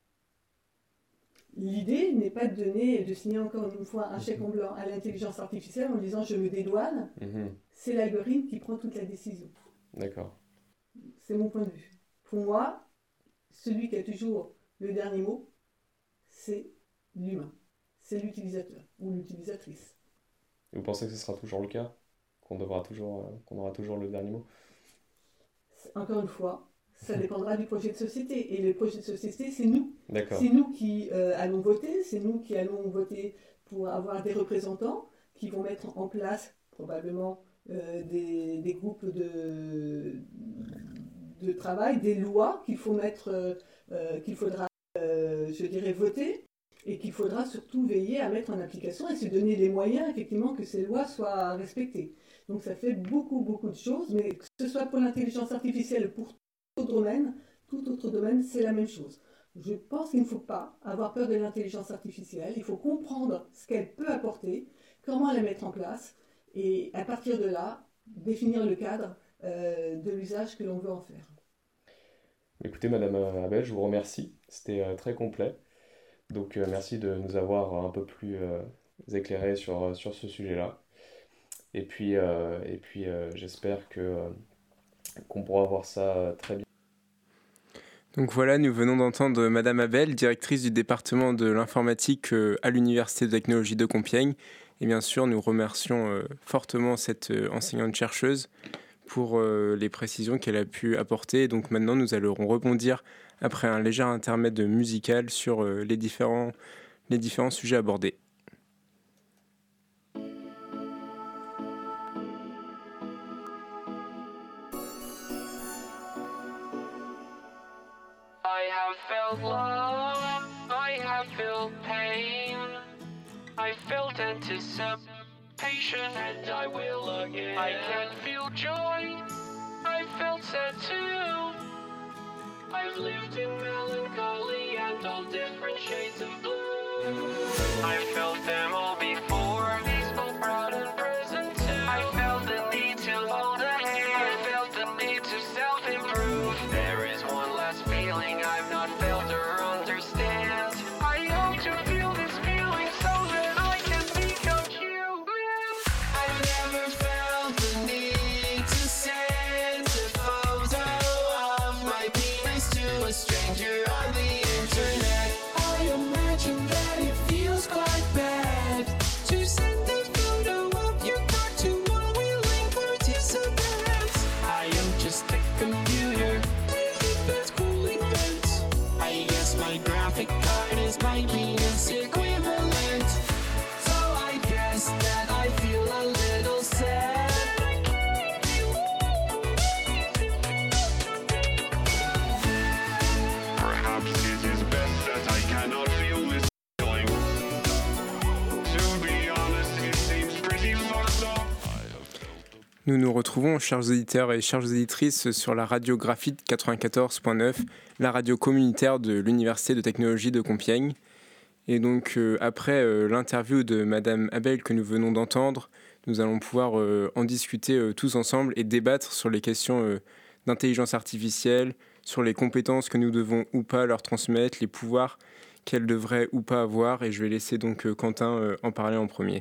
L'idée n'est pas de donner, de signer encore une fois un chèque en blanc à l'intelligence artificielle en disant je me dédouane. Mmh. C'est l'algorithme qui prend toute la décision. D'accord. C'est mon point de vue. Pour moi, celui qui a toujours le dernier mot, c'est l'humain. C'est l'utilisateur ou l'utilisatrice. Et vous pensez que ce sera toujours le cas? Qu'on devra toujours, euh, qu'on aura toujours le dernier mot? Encore une fois, ça dépendra du projet de société. Et le projet de société, c'est nous. D'accord. C'est nous qui euh, allons voter, c'est nous qui allons voter pour avoir des représentants qui vont mettre en place probablement euh, des, des groupes de, de travail, des lois qu'il faut mettre, euh, qu'il faudra, euh, je dirais, voter. Et qu'il faudra surtout veiller à mettre en application et se donner les moyens, effectivement, que ces lois soient respectées. Donc ça fait beaucoup, beaucoup de choses, mais que ce soit pour l'intelligence artificielle ou pour tout autre domaine, tout autre domaine, c'est la même chose. Je pense qu'il ne faut pas avoir peur de l'intelligence artificielle, il faut comprendre ce qu'elle peut apporter, comment la mettre en place, et à partir de là, définir le cadre euh, de l'usage que l'on veut en faire. Écoutez, Madame Abel, je vous remercie, c'était euh, très complet. Donc euh, merci de nous avoir un peu plus euh, éclairés sur, sur ce sujet-là. Et puis, euh, et puis euh, j'espère que, euh, qu'on pourra voir ça très bien. Donc voilà, nous venons d'entendre Madame Abel, directrice du département de l'informatique euh, à l'Université de technologie de Compiègne. Et bien sûr, nous remercions euh, fortement cette euh, enseignante-chercheuse pour euh, les précisions qu'elle a pu apporter. Donc maintenant, nous allons rebondir après un léger intermède musical sur euh, les, différents, les différents sujets abordés. I have felt love. I have felt pain. I felt anticipation, and I will again. I can feel joy. I felt sad too. I've lived in melancholy and all different shades of blue. I felt them all before, peaceful, proud, and present too. I felt the need to hold a hand. I felt the need to self-improve. There is one last feeling I've not felt or understand. I hope to feel this feeling so that I can become human. I've never felt the need to send a photo of my penis to a stranger on the internet. I imagine that it feels quite bad to send a photo of your cock to unwilling participants. I am just a computer with fast cooling vents. I guess my graphic card is my penis equivalent. So I guess that I feel a little sad. Perhaps it is best that I cannot feel this feeling. To be honest, it seems pretty fucked up. Nous nous retrouvons, chers auditeurs et chères auditrices, sur la radio Graphite quatre-vingt-quatorze point neuf, la radio communautaire de l'Université de technologie de Compiègne. Et donc, euh, après euh, l'interview de Madame Abel que nous venons d'entendre, nous allons pouvoir euh, en discuter euh, tous ensemble et débattre sur les questions euh, d'intelligence artificielle, sur les compétences que nous devons ou pas leur transmettre, les pouvoirs qu'elle devrait ou pas avoir. Et je vais laisser donc euh, Quentin euh, en parler en premier.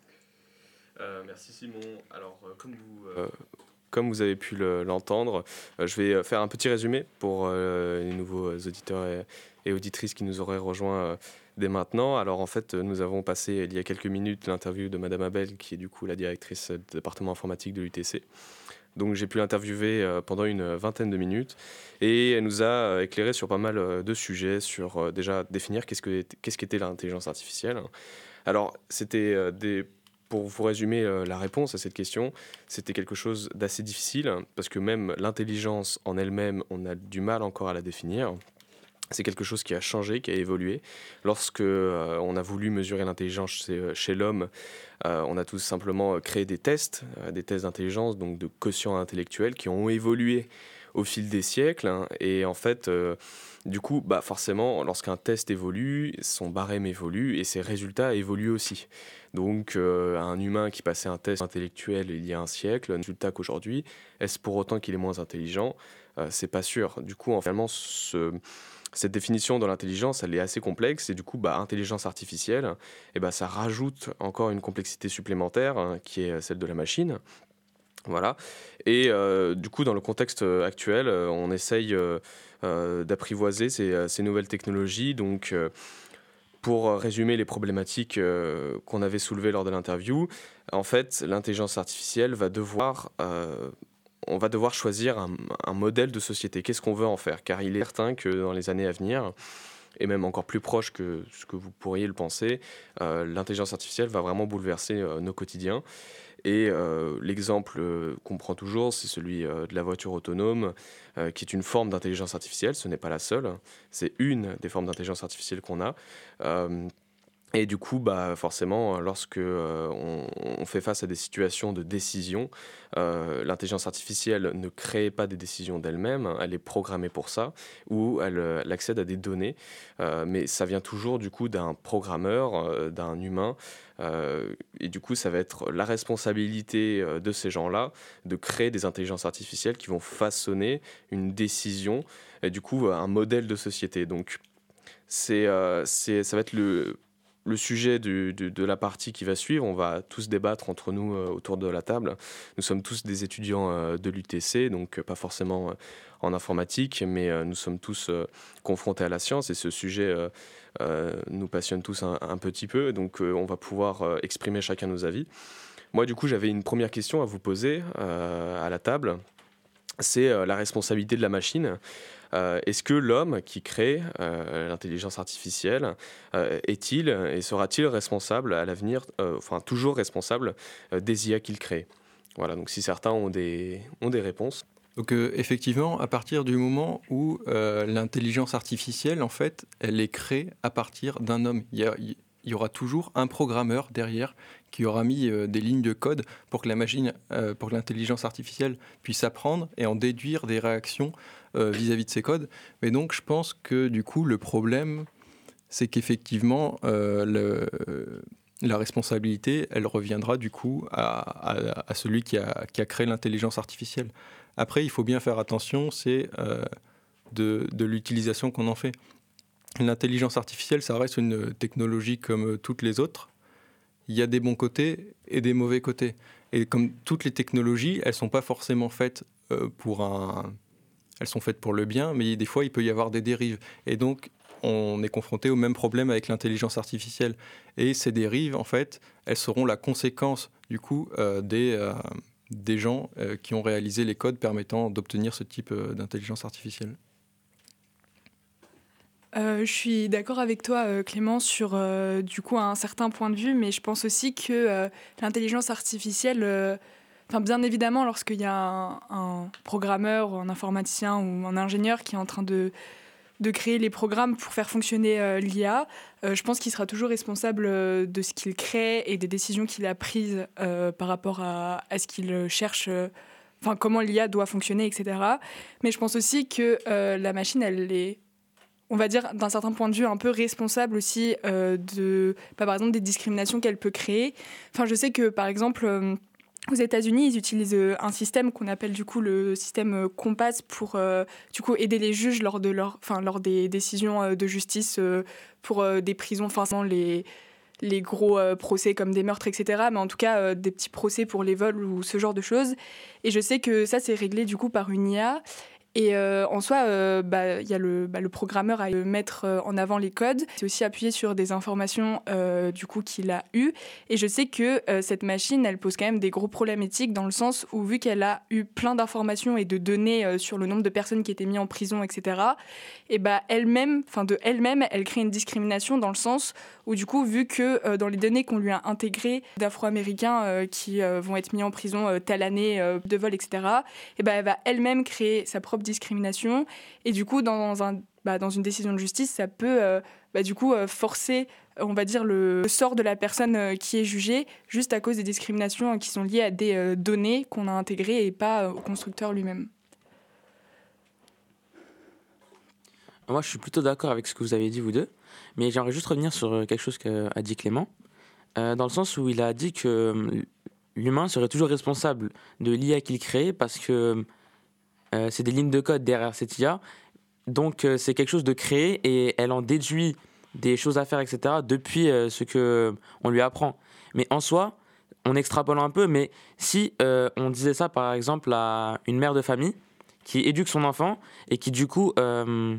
Euh, merci Simon. Alors, euh, comme, vous, euh, comme vous avez pu le, l'entendre, euh, je vais faire un petit résumé pour euh, les nouveaux auditeurs et, et auditrices qui nous auraient rejoints euh, dès maintenant. Alors, en fait, nous avons passé il y a quelques minutes l'interview de Madame Abel, qui est du coup la directrice du département informatique de l'U T C. Donc, j'ai pu l'interviewer euh, pendant une vingtaine de minutes et elle nous a euh, éclairé sur pas mal euh, de sujets, sur euh, déjà définir qu'est-ce, que, qu'est-ce qu'était l'intelligence artificielle. Alors, c'était euh, des... Pour vous résumer euh, la réponse à cette question, c'était quelque chose d'assez difficile, parce que même l'intelligence en elle-même, on a du mal encore à la définir. C'est quelque chose qui a changé, qui a évolué. Lorsque euh, on a voulu mesurer l'intelligence chez, chez l'homme, euh, on a tout simplement créé des tests, euh, des tests d'intelligence, donc de quotient intellectuel, qui ont évolué au fil des siècles. Hein, et en fait, euh, du coup, bah forcément, lorsqu'un test évolue, son barème évolue et ses résultats évoluent aussi. Donc, euh, un humain qui passait un test intellectuel il y a un siècle, résultat qu'aujourd'hui, est-ce pour autant qu'il est moins intelligent ? euh, C'est pas sûr. Du coup, en, finalement, ce, cette définition de l'intelligence, elle est assez complexe. Et du coup, bah, intelligence artificielle, eh bah, ça rajoute encore une complexité supplémentaire, hein, qui est celle de la machine. Voilà. Et euh, du coup, dans le contexte actuel, euh, on essaye euh, euh, d'apprivoiser ces, ces nouvelles technologies. Donc, euh, pour résumer les problématiques euh, qu'on avait soulevées lors de l'interview, en fait, l'intelligence artificielle va devoir, euh, on va devoir choisir un, un modèle de société. Qu'est-ce qu'on veut en faire ? Car il est certain que dans les années à venir, et même encore plus proche que ce que vous pourriez le penser, euh, l'intelligence artificielle va vraiment bouleverser euh, nos quotidiens. Et euh, l'exemple euh, qu'on prend toujours, c'est celui euh, de la voiture autonome, euh, qui est une forme d'intelligence artificielle. Ce n'est pas la seule, c'est une des formes d'intelligence artificielle qu'on a. Euh, et du coup, bah, forcément, lorsque euh, on, on fait face à des situations de décision, euh, l'intelligence artificielle ne crée pas des décisions d'elle-même, elle est programmée pour ça, ou elle, elle accède à des données, euh, mais ça vient toujours du coup d'un programmeur, euh, d'un humain. Euh, et du coup, ça va être la responsabilité euh, de ces gens-là de créer des intelligences artificielles qui vont façonner une décision et du coup un modèle de société. Donc, c'est, euh, c'est, ça va être le, le sujet du, du, de la partie qui va suivre. On va tous débattre entre nous euh, autour de la table. Nous sommes tous des étudiants euh, de l'U T C, donc euh, pas forcément euh, en informatique, mais euh, nous sommes tous euh, confrontés à la science et ce sujet euh, Euh, nous passionne tous un, un petit peu, donc euh, on va pouvoir euh, exprimer chacun nos avis. Moi, du coup, j'avais une première question à vous poser euh, à la table. C'est euh, la responsabilité de la machine. Euh, est-ce que l'homme qui crée euh, l'intelligence artificielle euh, est-il et sera-t-il responsable à l'avenir, euh, enfin toujours responsable euh, des I A qu'il crée ? Voilà, donc si certains ont des, ont des réponses. Donc euh, effectivement, à partir du moment où euh, l'intelligence artificielle, en fait, elle est créée à partir d'un homme. Il y, a, il y aura toujours un programmeur derrière qui aura mis euh, des lignes de code pour que la machine, euh, pour que l'intelligence artificielle puisse apprendre et en déduire des réactions euh, vis-à-vis de ces codes. Mais donc, je pense que du coup, le problème, c'est qu'effectivement, euh, le, la responsabilité, elle reviendra du coup à, à, à celui qui a, qui a créé l'intelligence artificielle. Après, il faut bien faire attention, c'est euh, de, de l'utilisation qu'on en fait. L'intelligence artificielle, ça reste une technologie comme toutes les autres. Il y a des bons côtés et des mauvais côtés. Et comme toutes les technologies, elles ne sont pas forcément faites euh, pour un... Elles sont faites pour le bien, mais des fois, il peut y avoir des dérives. Et donc, on est confronté au même problème avec l'intelligence artificielle. Et ces dérives, en fait, elles seront la conséquence, du coup, euh, des... Euh, des gens euh, qui ont réalisé les codes permettant d'obtenir ce type euh, d'intelligence artificielle. Euh, je suis d'accord avec toi, euh, Clément, sur euh, du coup un certain point de vue, mais je pense aussi que euh, l'intelligence artificielle, euh, enfin bien évidemment, lorsqu'il y a un, un programmeur, ou un informaticien ou un ingénieur qui est en train de de créer les programmes pour faire fonctionner euh, l'I A, euh, je pense qu'il sera toujours responsable euh, de ce qu'il crée et des décisions qu'il a prises euh, par rapport à, à ce qu'il cherche, enfin euh, comment l'I A doit fonctionner, et cetera. Mais je pense aussi que euh, la machine, elle est, on va dire, d'un certain point de vue, un peu responsable aussi euh, de, bah, par exemple, des discriminations qu'elle peut créer. Enfin, je sais que, par exemple, euh, aux États-Unis, ils utilisent un système qu'on appelle du coup le système Compass pour euh, du coup aider les juges lors de leur, enfin lors des décisions de justice euh, pour euh, des prisons, enfin les les gros euh, procès comme des meurtres, et cetera. Mais en tout cas euh, des petits procès pour les vols ou ce genre de choses. Et je sais que ça c'est réglé du coup par une I A. Et euh, en soi, euh, bah, y a le, bah, le programmeur à mettre euh, en avant les codes. C'est aussi appuyé sur des informations euh, du coup, qu'il a eues. Et je sais que euh, cette machine, elle pose quand même des gros problèmes éthiques dans le sens où, vu qu'elle a eu plein d'informations et de données euh, sur le nombre de personnes qui étaient mises en prison, et cetera, et bah, elle-même, enfin de elle-même, elle crée une discrimination dans le sens où, du coup, vu que euh, dans les données qu'on lui a intégrées d'Afro-Américains euh, qui euh, vont être mis en prison euh, telle année euh, de vol, et cetera, et bah, elle va elle-même créer sa propre discrimination et du coup dans, un, bah, dans une décision de justice ça peut euh, bah, du coup euh, forcer on va dire le sort de la personne euh, qui est jugée juste à cause des discriminations euh, qui sont liées à des euh, données qu'on a intégrées et pas euh, au constructeur lui-même. Moi je suis plutôt d'accord avec ce que vous avez dit vous deux, mais j'aimerais juste revenir sur quelque chose qu'a dit Clément, euh, dans le sens où il a dit que l'humain serait toujours responsable de l'I A qu'il crée parce que Euh, c'est des lignes de code derrière cette I A, donc euh, c'est quelque chose de créé et elle en déduit des choses à faire, et cetera depuis euh, ce qu'on lui apprend. Mais en soi, on extrapole un peu, mais si euh, on disait ça par exemple à une mère de famille qui éduque son enfant et qui du coup, euh,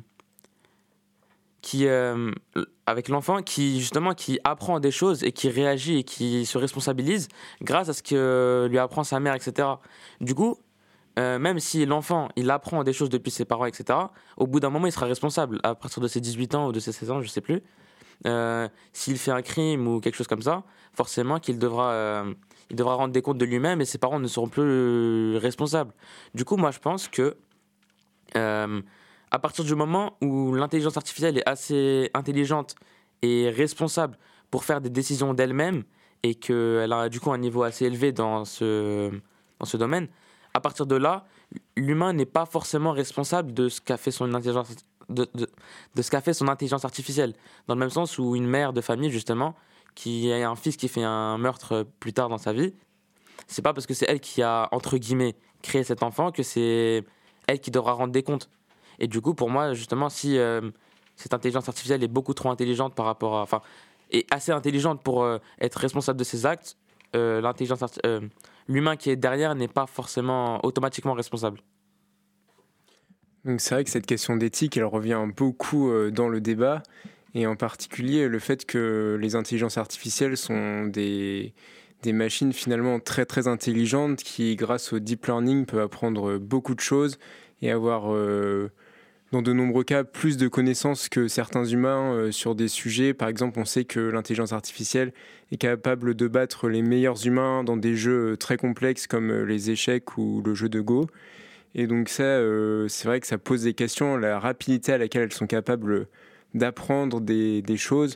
qui, euh, avec l'enfant qui justement qui apprend des choses et qui réagit et qui se responsabilise grâce à ce que lui apprend sa mère, et cetera. Du coup, Euh, même si l'enfant il apprend des choses depuis ses parents, et cetera, au bout d'un moment il sera responsable à partir de ses dix-huit ans ou de ses seize ans, je sais plus. Euh, s'il fait un crime ou quelque chose comme ça, forcément qu'il devra, euh, il devra rendre des comptes de lui-même et ses parents ne seront plus responsables. Du coup, moi je pense que euh, à partir du moment où l'intelligence artificielle est assez intelligente et responsable pour faire des décisions d'elle-même et qu'elle a du coup un niveau assez élevé dans ce, dans ce domaine, à partir de là, l'humain n'est pas forcément responsable de ce qu'a fait son intelligence, de, de, de ce qu'a fait son intelligence artificielle. Dans le même sens où une mère de famille, justement, qui a un fils qui fait un meurtre plus tard dans sa vie, c'est pas parce que c'est elle qui a, entre guillemets, créé cet enfant que c'est elle qui devra rendre des comptes. Et du coup, pour moi, justement, si euh, cette intelligence artificielle est beaucoup trop intelligente par rapport à... Enfin, est assez intelligente pour euh, être responsable de ses actes, euh, l'intelligence arti- euh, l'humain qui est derrière n'est pas forcément automatiquement responsable. Donc c'est vrai que cette question d'éthique, elle revient beaucoup euh, dans le débat, et en particulier le fait que les intelligences artificielles sont des, des machines finalement très très intelligentes qui, grâce au deep learning, peuvent apprendre beaucoup de choses et avoir, euh, dans de nombreux cas, plus de connaissances que certains humains euh, sur des sujets. Par exemple, on sait que l'intelligence artificielle est capable de battre les meilleurs humains dans des jeux très complexes comme les échecs ou le jeu de Go. Et donc ça, euh, c'est vrai que ça pose des questions, la rapidité à laquelle elles sont capables d'apprendre des, des choses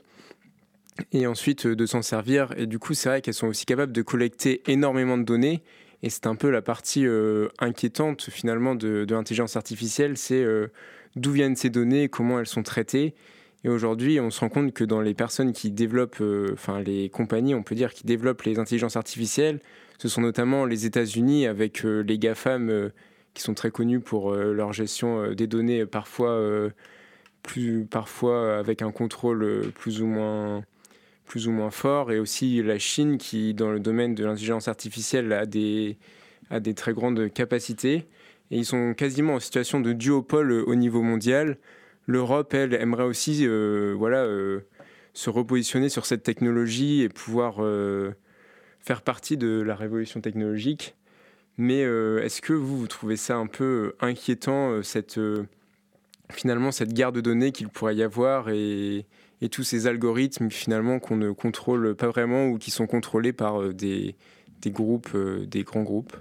et ensuite euh, de s'en servir. Et du coup, c'est vrai qu'elles sont aussi capables de collecter énormément de données. Et c'est un peu la partie euh, inquiétante finalement de, de l'intelligence artificielle, c'est euh, d'où viennent ces données, comment elles sont traitées. Et aujourd'hui, on se rend compte que dans les personnes qui développent, euh, enfin les compagnies, on peut dire, qui développent les intelligences artificielles, ce sont notamment les États-Unis avec euh, les GAFAM euh, qui sont très connus pour euh, leur gestion euh, des données, euh, parfois, euh, plus, parfois avec un contrôle euh, plus ou moins, plus ou moins fort, et aussi la Chine qui, dans le domaine de l'intelligence artificielle, a des, a des très grandes capacités. Et ils sont quasiment en situation de duopole euh, au niveau mondial. L'Europe, elle, aimerait aussi euh, voilà, euh, se repositionner sur cette technologie et pouvoir euh, faire partie de la révolution technologique. Mais euh, est-ce que vous, vous trouvez ça un peu inquiétant, euh, cette, euh, finalement, cette guerre de données qu'il pourrait y avoir et, et tous ces algorithmes finalement qu'on ne contrôle pas vraiment ou qui sont contrôlés par euh, des, des groupes, euh, des grands groupes?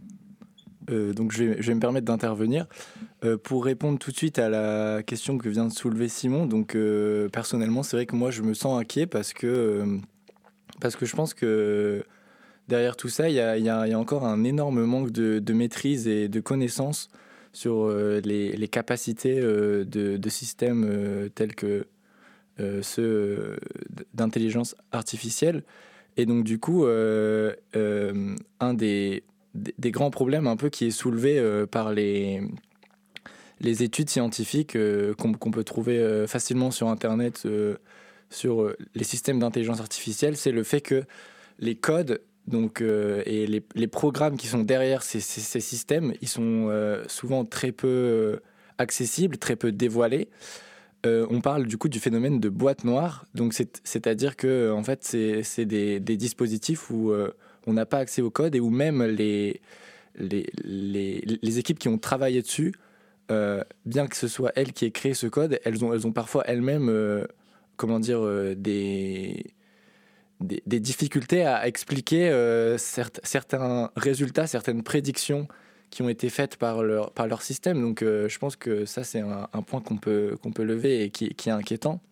Euh, donc je vais, je vais me permettre d'intervenir. Euh, pour répondre tout de suite à la question que vient de soulever Simon, donc euh, personnellement, c'est vrai que moi je me sens inquiet parce que, euh, parce que je pense que derrière tout ça, il y a, y a, y a encore un énorme manque de, de maîtrise et de connaissances sur euh, les, les capacités euh, de, de systèmes euh, tels que euh, ceux euh, d'intelligence artificielle. Et donc du coup, euh, euh, un des, des grands problèmes un peu qui est soulevé euh, par les, les études scientifiques euh, qu'on, qu'on peut trouver euh, facilement sur Internet, euh, sur euh, les systèmes d'intelligence artificielle, c'est le fait que les codes donc, euh, et les, les programmes qui sont derrière ces, ces, ces systèmes, ils sont euh, souvent très peu euh, accessibles, très peu dévoilés. Euh, on parle du coup du phénomène de boîte noire, donc c'est, c'est-à-dire que en fait c'est, c'est des, des dispositifs où euh, on n'a pas accès au code et où même les, les, les, les équipes qui ont travaillé dessus, euh, bien que ce soit elles qui aient créé ce code, elles ont, elles ont parfois elles-mêmes euh, comment dire, euh, des, des, des difficultés à expliquer euh, certes, certains résultats, certaines prédictions qui ont été faites par leur, par leur système. Donc euh, je pense que ça, c'est un, un point qu'on peut, qu'on peut lever et qui, qui est inquiétant.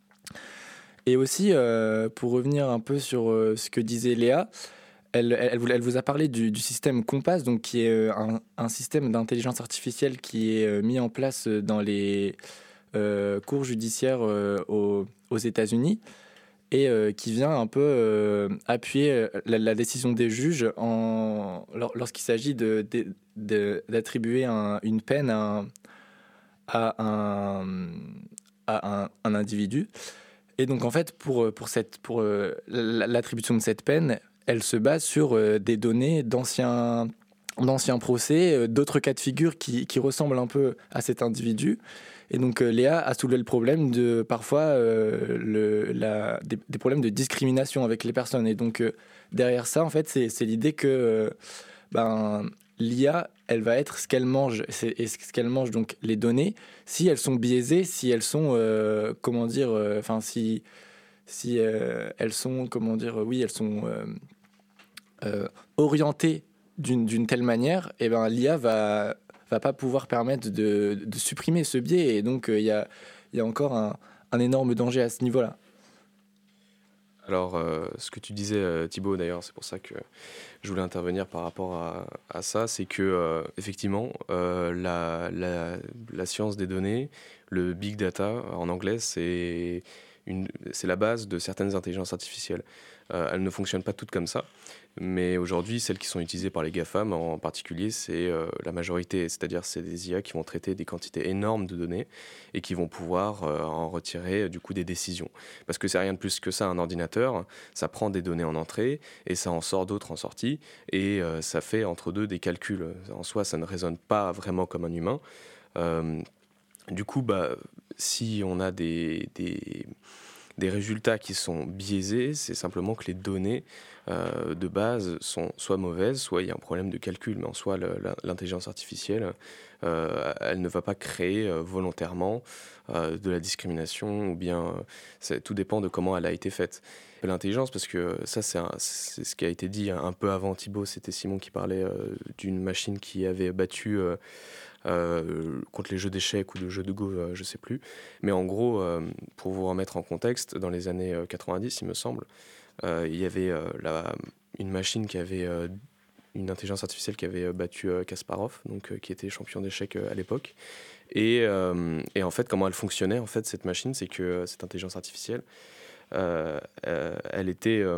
Et aussi, euh, pour revenir un peu sur euh, ce que disait Léa, elle, elle, elle vous a parlé du, du système Compass, donc qui est un, un système d'intelligence artificielle qui est mis en place dans les euh, cours judiciaires euh, aux, aux États-Unis et euh, qui vient un peu euh, appuyer la, la décision des juges en, lorsqu'il s'agit de, de, de, d'attribuer un, une peine à un, à un, à un, un individu. Et donc en fait, pour, pour, cette, pour euh, l'attribution de cette peine, elle se base sur euh, des données d'anciens, d'anciens procès, euh, d'autres cas de figure qui, qui ressemblent un peu à cet individu. Et donc euh, Léa a soulevé le problème de parfois euh, le, la, des, des problèmes de discrimination avec les personnes. Et donc euh, derrière ça, en fait, c'est, c'est l'idée que euh, ben, l'I A, elle va être ce qu'elle mange, c'est, et ce qu'elle mange, donc les données, si elles sont biaisées, si elles sont, euh, comment dire, enfin, euh, si, si euh, elles sont, comment dire, oui, elles sont euh, euh, orientées d'une, d'une telle manière, et ben l'I A va va pas pouvoir permettre de, de supprimer ce biais. Et donc, il euh, y, a, y a encore un, un énorme danger à ce niveau-là. Alors, euh, ce que tu disais, euh, Thibaut, d'ailleurs, c'est pour ça que je voulais intervenir par rapport à, à ça, c'est que, euh, effectivement, euh, la, la, la science des données, le big data, en anglais, c'est, une, c'est la base de certaines intelligences artificielles. Euh, elles ne fonctionnent pas toutes comme ça. Mais aujourd'hui, celles qui sont utilisées par les GAFAM en particulier, c'est euh, la majorité. C'est-à-dire c'est des I A qui vont traiter des quantités énormes de données et qui vont pouvoir euh, en retirer du coup des décisions. Parce que c'est rien de plus que ça, un ordinateur. Ça prend des données en entrée et ça en sort d'autres en sortie. Et euh, ça fait entre deux des calculs. En soi, ça ne raisonne pas vraiment comme un humain. Euh, du coup, bah, si on a des... des des résultats qui sont biaisés, c'est simplement que les données euh, de base sont soit mauvaises, soit il y a un problème de calcul. Mais en soi, le, la, l'intelligence artificielle, euh, elle ne va pas créer euh, volontairement euh, de la discrimination, ou bien euh, tout dépend de comment elle a été faite. L'intelligence, parce que ça, c'est, un, c'est ce qui a été dit un peu avant Thibaut, c'était Simon qui parlait euh, d'une machine qui avait battu euh, euh, contre les jeux d'échecs ou de jeux de Go, euh, je sais plus. Mais en gros, euh, pour vous remettre en contexte, dans les années quatre-vingt-dix, il me semble, euh, il y avait euh, la, une machine qui avait, euh, une intelligence artificielle qui avait battu euh, Kasparov, donc, euh, qui était champion d'échecs euh, à l'époque. Et, euh, et en fait, comment elle fonctionnait, en fait, cette machine, c'est que euh, cette intelligence artificielle, Euh, euh, elle était, euh,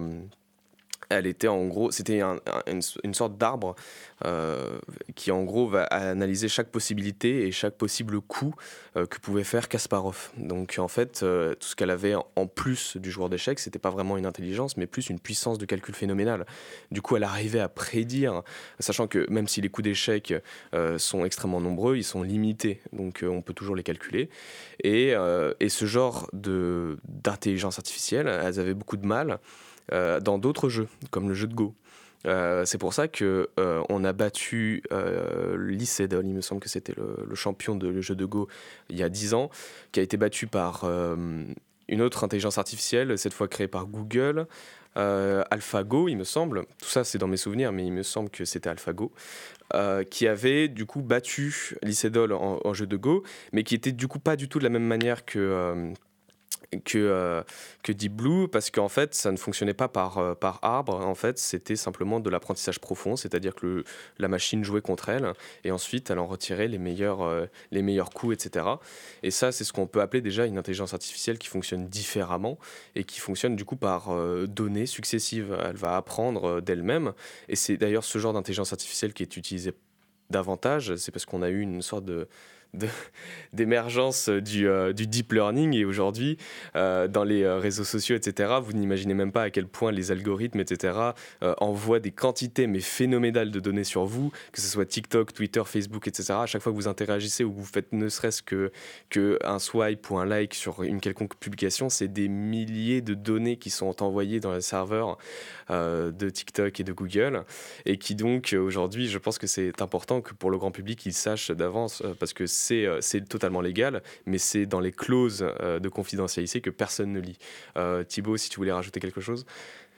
elle était en gros, c'était un, un, une, une sorte d'arbre euh, qui en gros va analyser chaque possibilité et chaque possible coup euh, que pouvait faire Kasparov. Donc en fait, euh, tout ce qu'elle avait en, en plus du joueur d'échecs, c'était pas vraiment une intelligence, mais plus une puissance de calcul phénoménale. Du coup, elle arrivait à prédire, sachant que même si les coups d'échecs euh, sont extrêmement nombreux, ils sont limités, donc euh, on peut toujours les calculer. Et, euh, et ce genre de, d'intelligence artificielle, elles avaient beaucoup de mal Euh, dans d'autres jeux, comme le jeu de Go. Euh, c'est pour ça qu'on euh, a battu euh, Lee Sedol, il me semble que c'était le, le champion de le jeu de Go il y a dix ans, qui a été battu par euh, une autre intelligence artificielle, cette fois créée par Google, euh, AlphaGo, il me semble. Tout ça, c'est dans mes souvenirs, mais il me semble que c'était AlphaGo, euh, qui avait du coup battu Lee Sedol en, en jeu de Go, mais qui était du coup pas du tout de la même manière que... Euh, que, euh, que Deep Blue, parce qu'en fait ça ne fonctionnait pas par, euh, par arbre, en fait c'était simplement de l'apprentissage profond, c'est-à-dire que le, la machine jouait contre elle et ensuite elle en retirait les meilleurs, euh, les meilleurs coups, et cetera. Et ça, c'est ce qu'on peut appeler déjà une intelligence artificielle qui fonctionne différemment et qui fonctionne du coup par euh, données successives. Elle va apprendre d'elle-même, et c'est d'ailleurs ce genre d'intelligence artificielle qui est utilisé davantage, c'est parce qu'on a eu une sorte de De, d'émergence du, euh, du deep learning, et aujourd'hui euh, dans les euh, réseaux sociaux, et cetera, vous n'imaginez même pas à quel point les algorithmes, et cetera, euh, envoient des quantités mais phénoménales de données sur vous, que ce soit TikTok, Twitter, Facebook, et cetera. À chaque fois que vous interagissez ou que vous faites ne serait-ce que, que un swipe ou un like sur une quelconque publication, c'est des milliers de données qui sont envoyées dans les serveurs euh, de TikTok et de Google, et qui donc aujourd'hui, je pense que c'est important que pour le grand public, ils sachent d'avance, euh, parce que C'est, c'est totalement légal, mais c'est dans les clauses euh, de confidentialité que personne ne lit. Euh, Thibaut, si tu voulais rajouter quelque chose.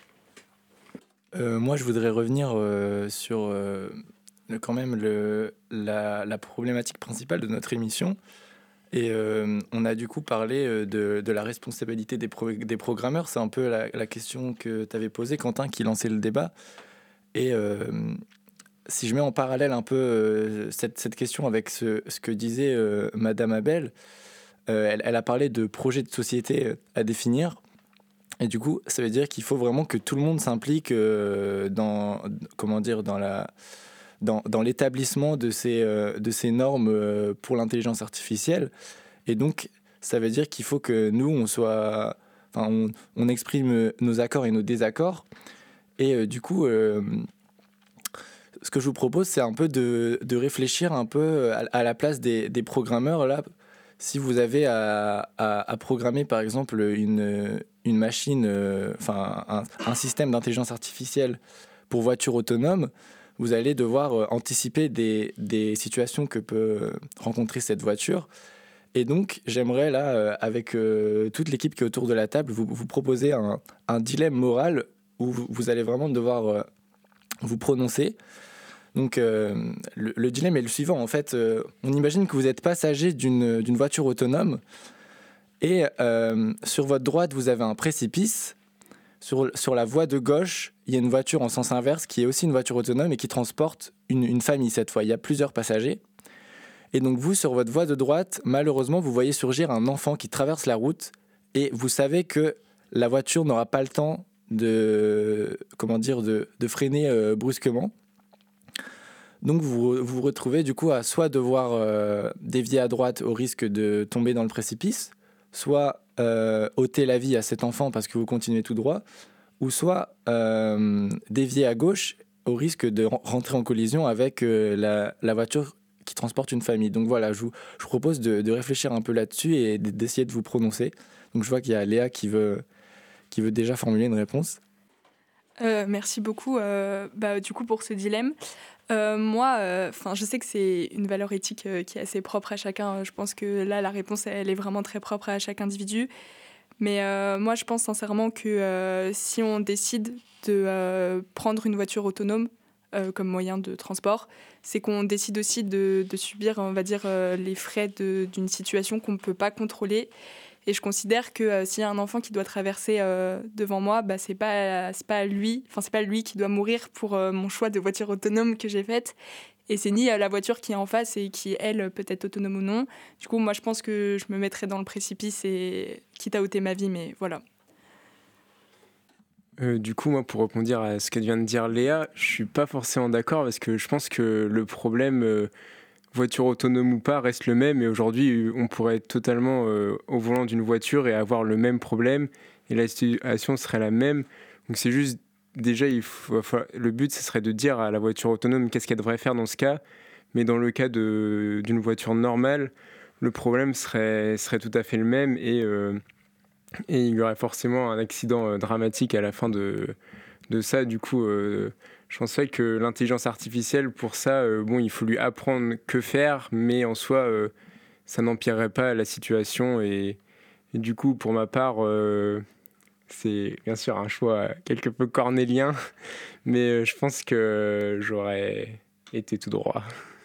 Euh, moi, je voudrais revenir euh, sur euh, le, quand même le, la, la problématique principale de notre émission. Et euh, on a du coup parlé de, de la responsabilité des, pro, des programmeurs. C'est un peu la, la question que tu avais posée, Quentin, qui lançait le débat. Et... Euh, si je mets en parallèle un peu euh, cette, cette question avec ce, ce que disait euh, Madame Abel, euh, elle, elle a parlé de projets de société à définir. Et du coup, ça veut dire qu'il faut vraiment que tout le monde s'implique euh, dans, comment dire, dans, la, dans, dans l'établissement de ces, euh, de ces normes euh, pour l'intelligence artificielle. Et donc, ça veut dire qu'il faut que nous, on soit... Enfin, on, on exprime nos accords et nos désaccords. Et euh, du coup... Euh, ce que je vous propose, c'est un peu de, de réfléchir un peu à, à la place des, des programmeurs. Là, si vous avez à, à, à programmer, par exemple, une, une machine, euh, enfin, un, un système d'intelligence artificielle pour voiture autonome, vous allez devoir euh, anticiper des, des situations que peut rencontrer cette voiture. Et donc, j'aimerais, là, euh, avec euh, toute l'équipe qui est autour de la table, vous, vous proposer un, un dilemme moral où vous, vous allez vraiment devoir euh, vous prononcer. Donc, euh, le, le dilemme est le suivant. En fait, euh, on imagine que vous êtes passager d'une, d'une voiture autonome et euh, sur votre droite, vous avez un précipice. Sur, sur la voie de gauche, il y a une voiture en sens inverse qui est aussi une voiture autonome et qui transporte une, une famille cette fois. Il y a plusieurs passagers. Et donc, vous, sur votre voie de droite, malheureusement, vous voyez surgir un enfant qui traverse la route et vous savez que la voiture n'aura pas le temps de, comment dire, de, de freiner euh, brusquement. Donc vous vous retrouvez du coup à soit devoir euh, dévier à droite au risque de tomber dans le précipice, soit euh, ôter la vie à cet enfant parce que vous continuez tout droit, ou soit euh, dévier à gauche au risque de rentrer en collision avec euh, la, la voiture qui transporte une famille. Donc voilà, je vous, je vous propose de, de réfléchir un peu là-dessus et d'essayer de vous prononcer. Donc je vois qu'il y a Léa qui veut, qui veut déjà formuler une réponse. Euh, merci beaucoup euh, bah, du coup pour ce dilemme. Euh, moi, euh, je sais que c'est une valeur éthique euh, qui est assez propre à chacun. Je pense que là, la réponse, elle est vraiment très propre à chaque individu. Mais euh, moi, je pense sincèrement que euh, si on décide de euh, prendre une voiture autonome euh, comme moyen de transport, c'est qu'on décide aussi de, de subir, on va dire, euh, les frais de, d'une situation qu'on ne peut pas contrôler. Et je considère que euh, s'il y a un enfant qui doit traverser euh, devant moi, bah, c'est pas, c'est pas lui, enfin c'est pas lui qui doit mourir pour euh, mon choix de voiture autonome que j'ai faite. Et c'est ni euh, la voiture qui est en face et qui, elle, peut être autonome ou non. Du coup, moi, je pense que je me mettrais dans le précipice et quitte à ôter ma vie, mais voilà. Euh, du coup, moi, pour répondre à ce que vient de dire Léa, je suis pas forcément d'accord parce que je pense que le problème, euh, voiture autonome ou pas, reste le même. Et aujourd'hui, on pourrait être totalement euh, au volant d'une voiture et avoir le même problème. Et la situation serait la même. Donc c'est juste, déjà, il faut, enfin, le but, ce serait de dire à la voiture autonome qu'est-ce qu'elle devrait faire dans ce cas. Mais dans le cas de, d'une voiture normale, le problème serait, serait tout à fait le même. Et... Euh, Et il y aurait forcément un accident euh, dramatique à la fin de, de ça. Du coup, euh, je pensais que l'intelligence artificielle, pour ça, euh, bon, il faut lui apprendre que faire, mais en soi, euh, ça n'empirerait pas la situation. Et, et du coup, pour ma part, euh, c'est bien sûr un choix quelque peu cornélien, mais euh, je pense que j'aurais été tout droit.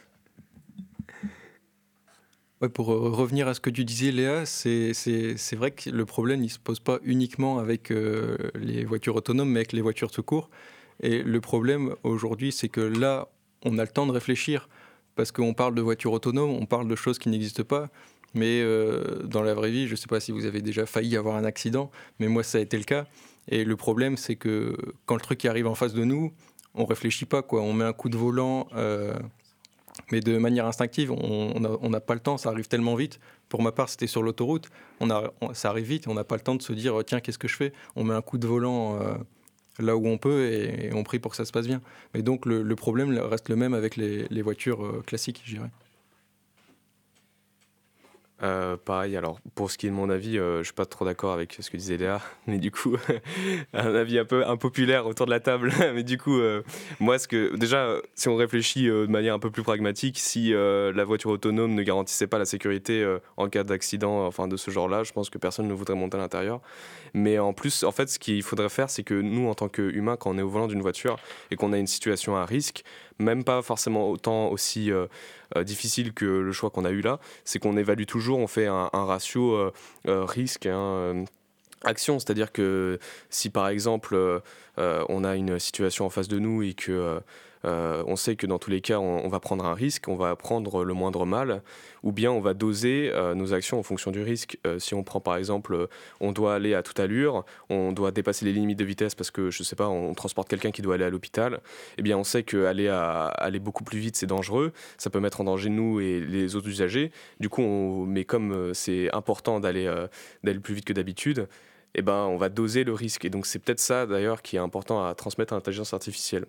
Ouais, pour revenir à ce que tu disais, Léa, c'est, c'est, c'est vrai que le problème ne se pose pas uniquement avec euh, les voitures autonomes, mais avec les voitures de secours. Et le problème aujourd'hui, c'est que là, on a le temps de réfléchir, parce qu'on parle de voitures autonomes, on parle de choses qui n'existent pas, mais euh, dans la vraie vie, je ne sais pas si vous avez déjà failli avoir un accident, mais moi, ça a été le cas. Et le problème, c'est que quand le truc arrive en face de nous, on ne réfléchit pas, quoi. On met un coup de volant... Euh, mais de manière instinctive, on n'a pas le temps, ça arrive tellement vite. Pour ma part, c'était sur l'autoroute, on a, on, ça arrive vite, on n'a pas le temps de se dire « tiens, qu'est-ce que je fais ?» On met un coup de volant euh, là où on peut et, et on prie pour que ça se passe bien. Mais donc le, le problème reste le même avec les, les voitures euh, classiques, je dirais. Euh, pareil, alors pour ce qui est de mon avis, euh, je ne suis pas trop d'accord avec ce que disait Léa, mais du coup, un avis un peu impopulaire autour de la table. Mais du coup, euh, moi, ce que, déjà, si on réfléchit euh, de manière un peu plus pragmatique, si euh, la voiture autonome ne garantissait pas la sécurité euh, en cas d'accident, enfin de ce genre-là, je pense que personne ne voudrait monter à l'intérieur. Mais en plus, en fait, ce qu'il faudrait faire, c'est que nous, en tant qu'humains, quand on est au volant d'une voiture et qu'on a une situation à risque, même pas forcément autant aussi euh, euh, difficile que le choix qu'on a eu là, c'est qu'on évalue toujours, on fait un, un ratio euh, euh, risque, hein, euh, action, c'est-à-dire que si par exemple euh, euh, on a une situation en face de nous et que euh, euh, on sait que dans tous les cas on, on va prendre un risque, on va prendre le moindre mal, ou bien on va doser euh, nos actions en fonction du risque. Euh, si on prend par exemple, euh, on doit aller à toute allure, on doit dépasser les limites de vitesse parce que je sais pas, on transporte quelqu'un qui doit aller à l'hôpital, eh bien on sait qu'aller à, aller beaucoup plus vite c'est dangereux, ça peut mettre en danger nous et les autres usagers. Du coup, on, mais comme euh, c'est important d'aller, euh, d'aller plus vite que d'habitude, eh ben, on va doser le risque. Et donc c'est peut-être ça d'ailleurs qui est important à transmettre à l'intelligence artificielle.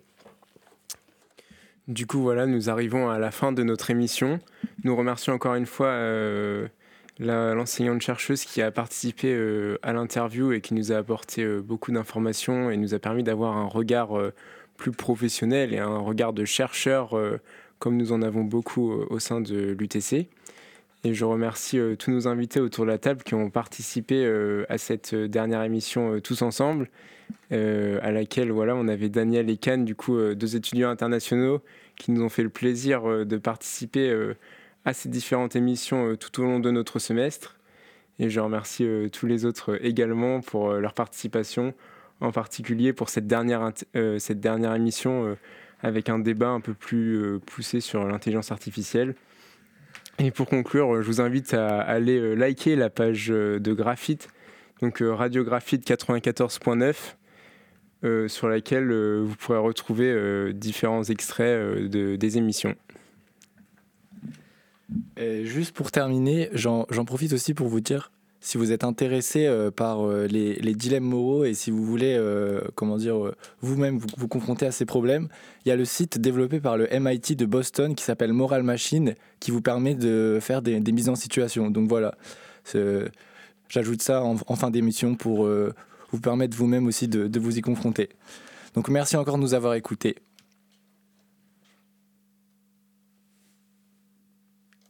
Du coup, voilà, nous arrivons à la fin de notre émission. Nous remercions encore une fois euh, la, l'enseignante chercheuse qui a participé euh, à l'interview et qui nous a apporté euh, beaucoup d'informations et nous a permis d'avoir un regard euh, plus professionnel et un regard de chercheur euh, comme nous en avons beaucoup euh, au sein de l'U T C. Et je remercie euh, tous nos invités autour de la table qui ont participé euh, à cette dernière émission euh, tous ensemble, euh, à laquelle voilà, on avait Daniel et Can, du coup, euh, deux étudiants internationaux qui nous ont fait le plaisir euh, de participer euh, à ces différentes émissions euh, tout au long de notre semestre. Et je remercie euh, tous les autres euh, également pour euh, leur participation, en particulier pour cette dernière, euh, cette dernière émission euh, avec un débat un peu plus euh, poussé sur l'intelligence artificielle. Et pour conclure, je vous invite à aller liker la page de Graphite, donc Radio Graphite quatre-vingt-quatorze point neuf, euh, sur laquelle euh, vous pourrez retrouver euh, différents extraits euh, de, des émissions. Et juste pour terminer, j'en, j'en profite aussi pour vous dire, si vous êtes intéressé euh, par euh, les, les dilemmes moraux et si vous voulez, euh, comment dire, euh, vous-même vous, vous confronter à ces problèmes, il y a le site développé par le M I T de Boston qui s'appelle Moral Machine, qui vous permet de faire des, des mises en situation. Donc voilà, c'est, j'ajoute ça en, en fin d'émission pour euh, vous permettre vous-même aussi de, de vous y confronter. Donc merci encore de nous avoir écoutés.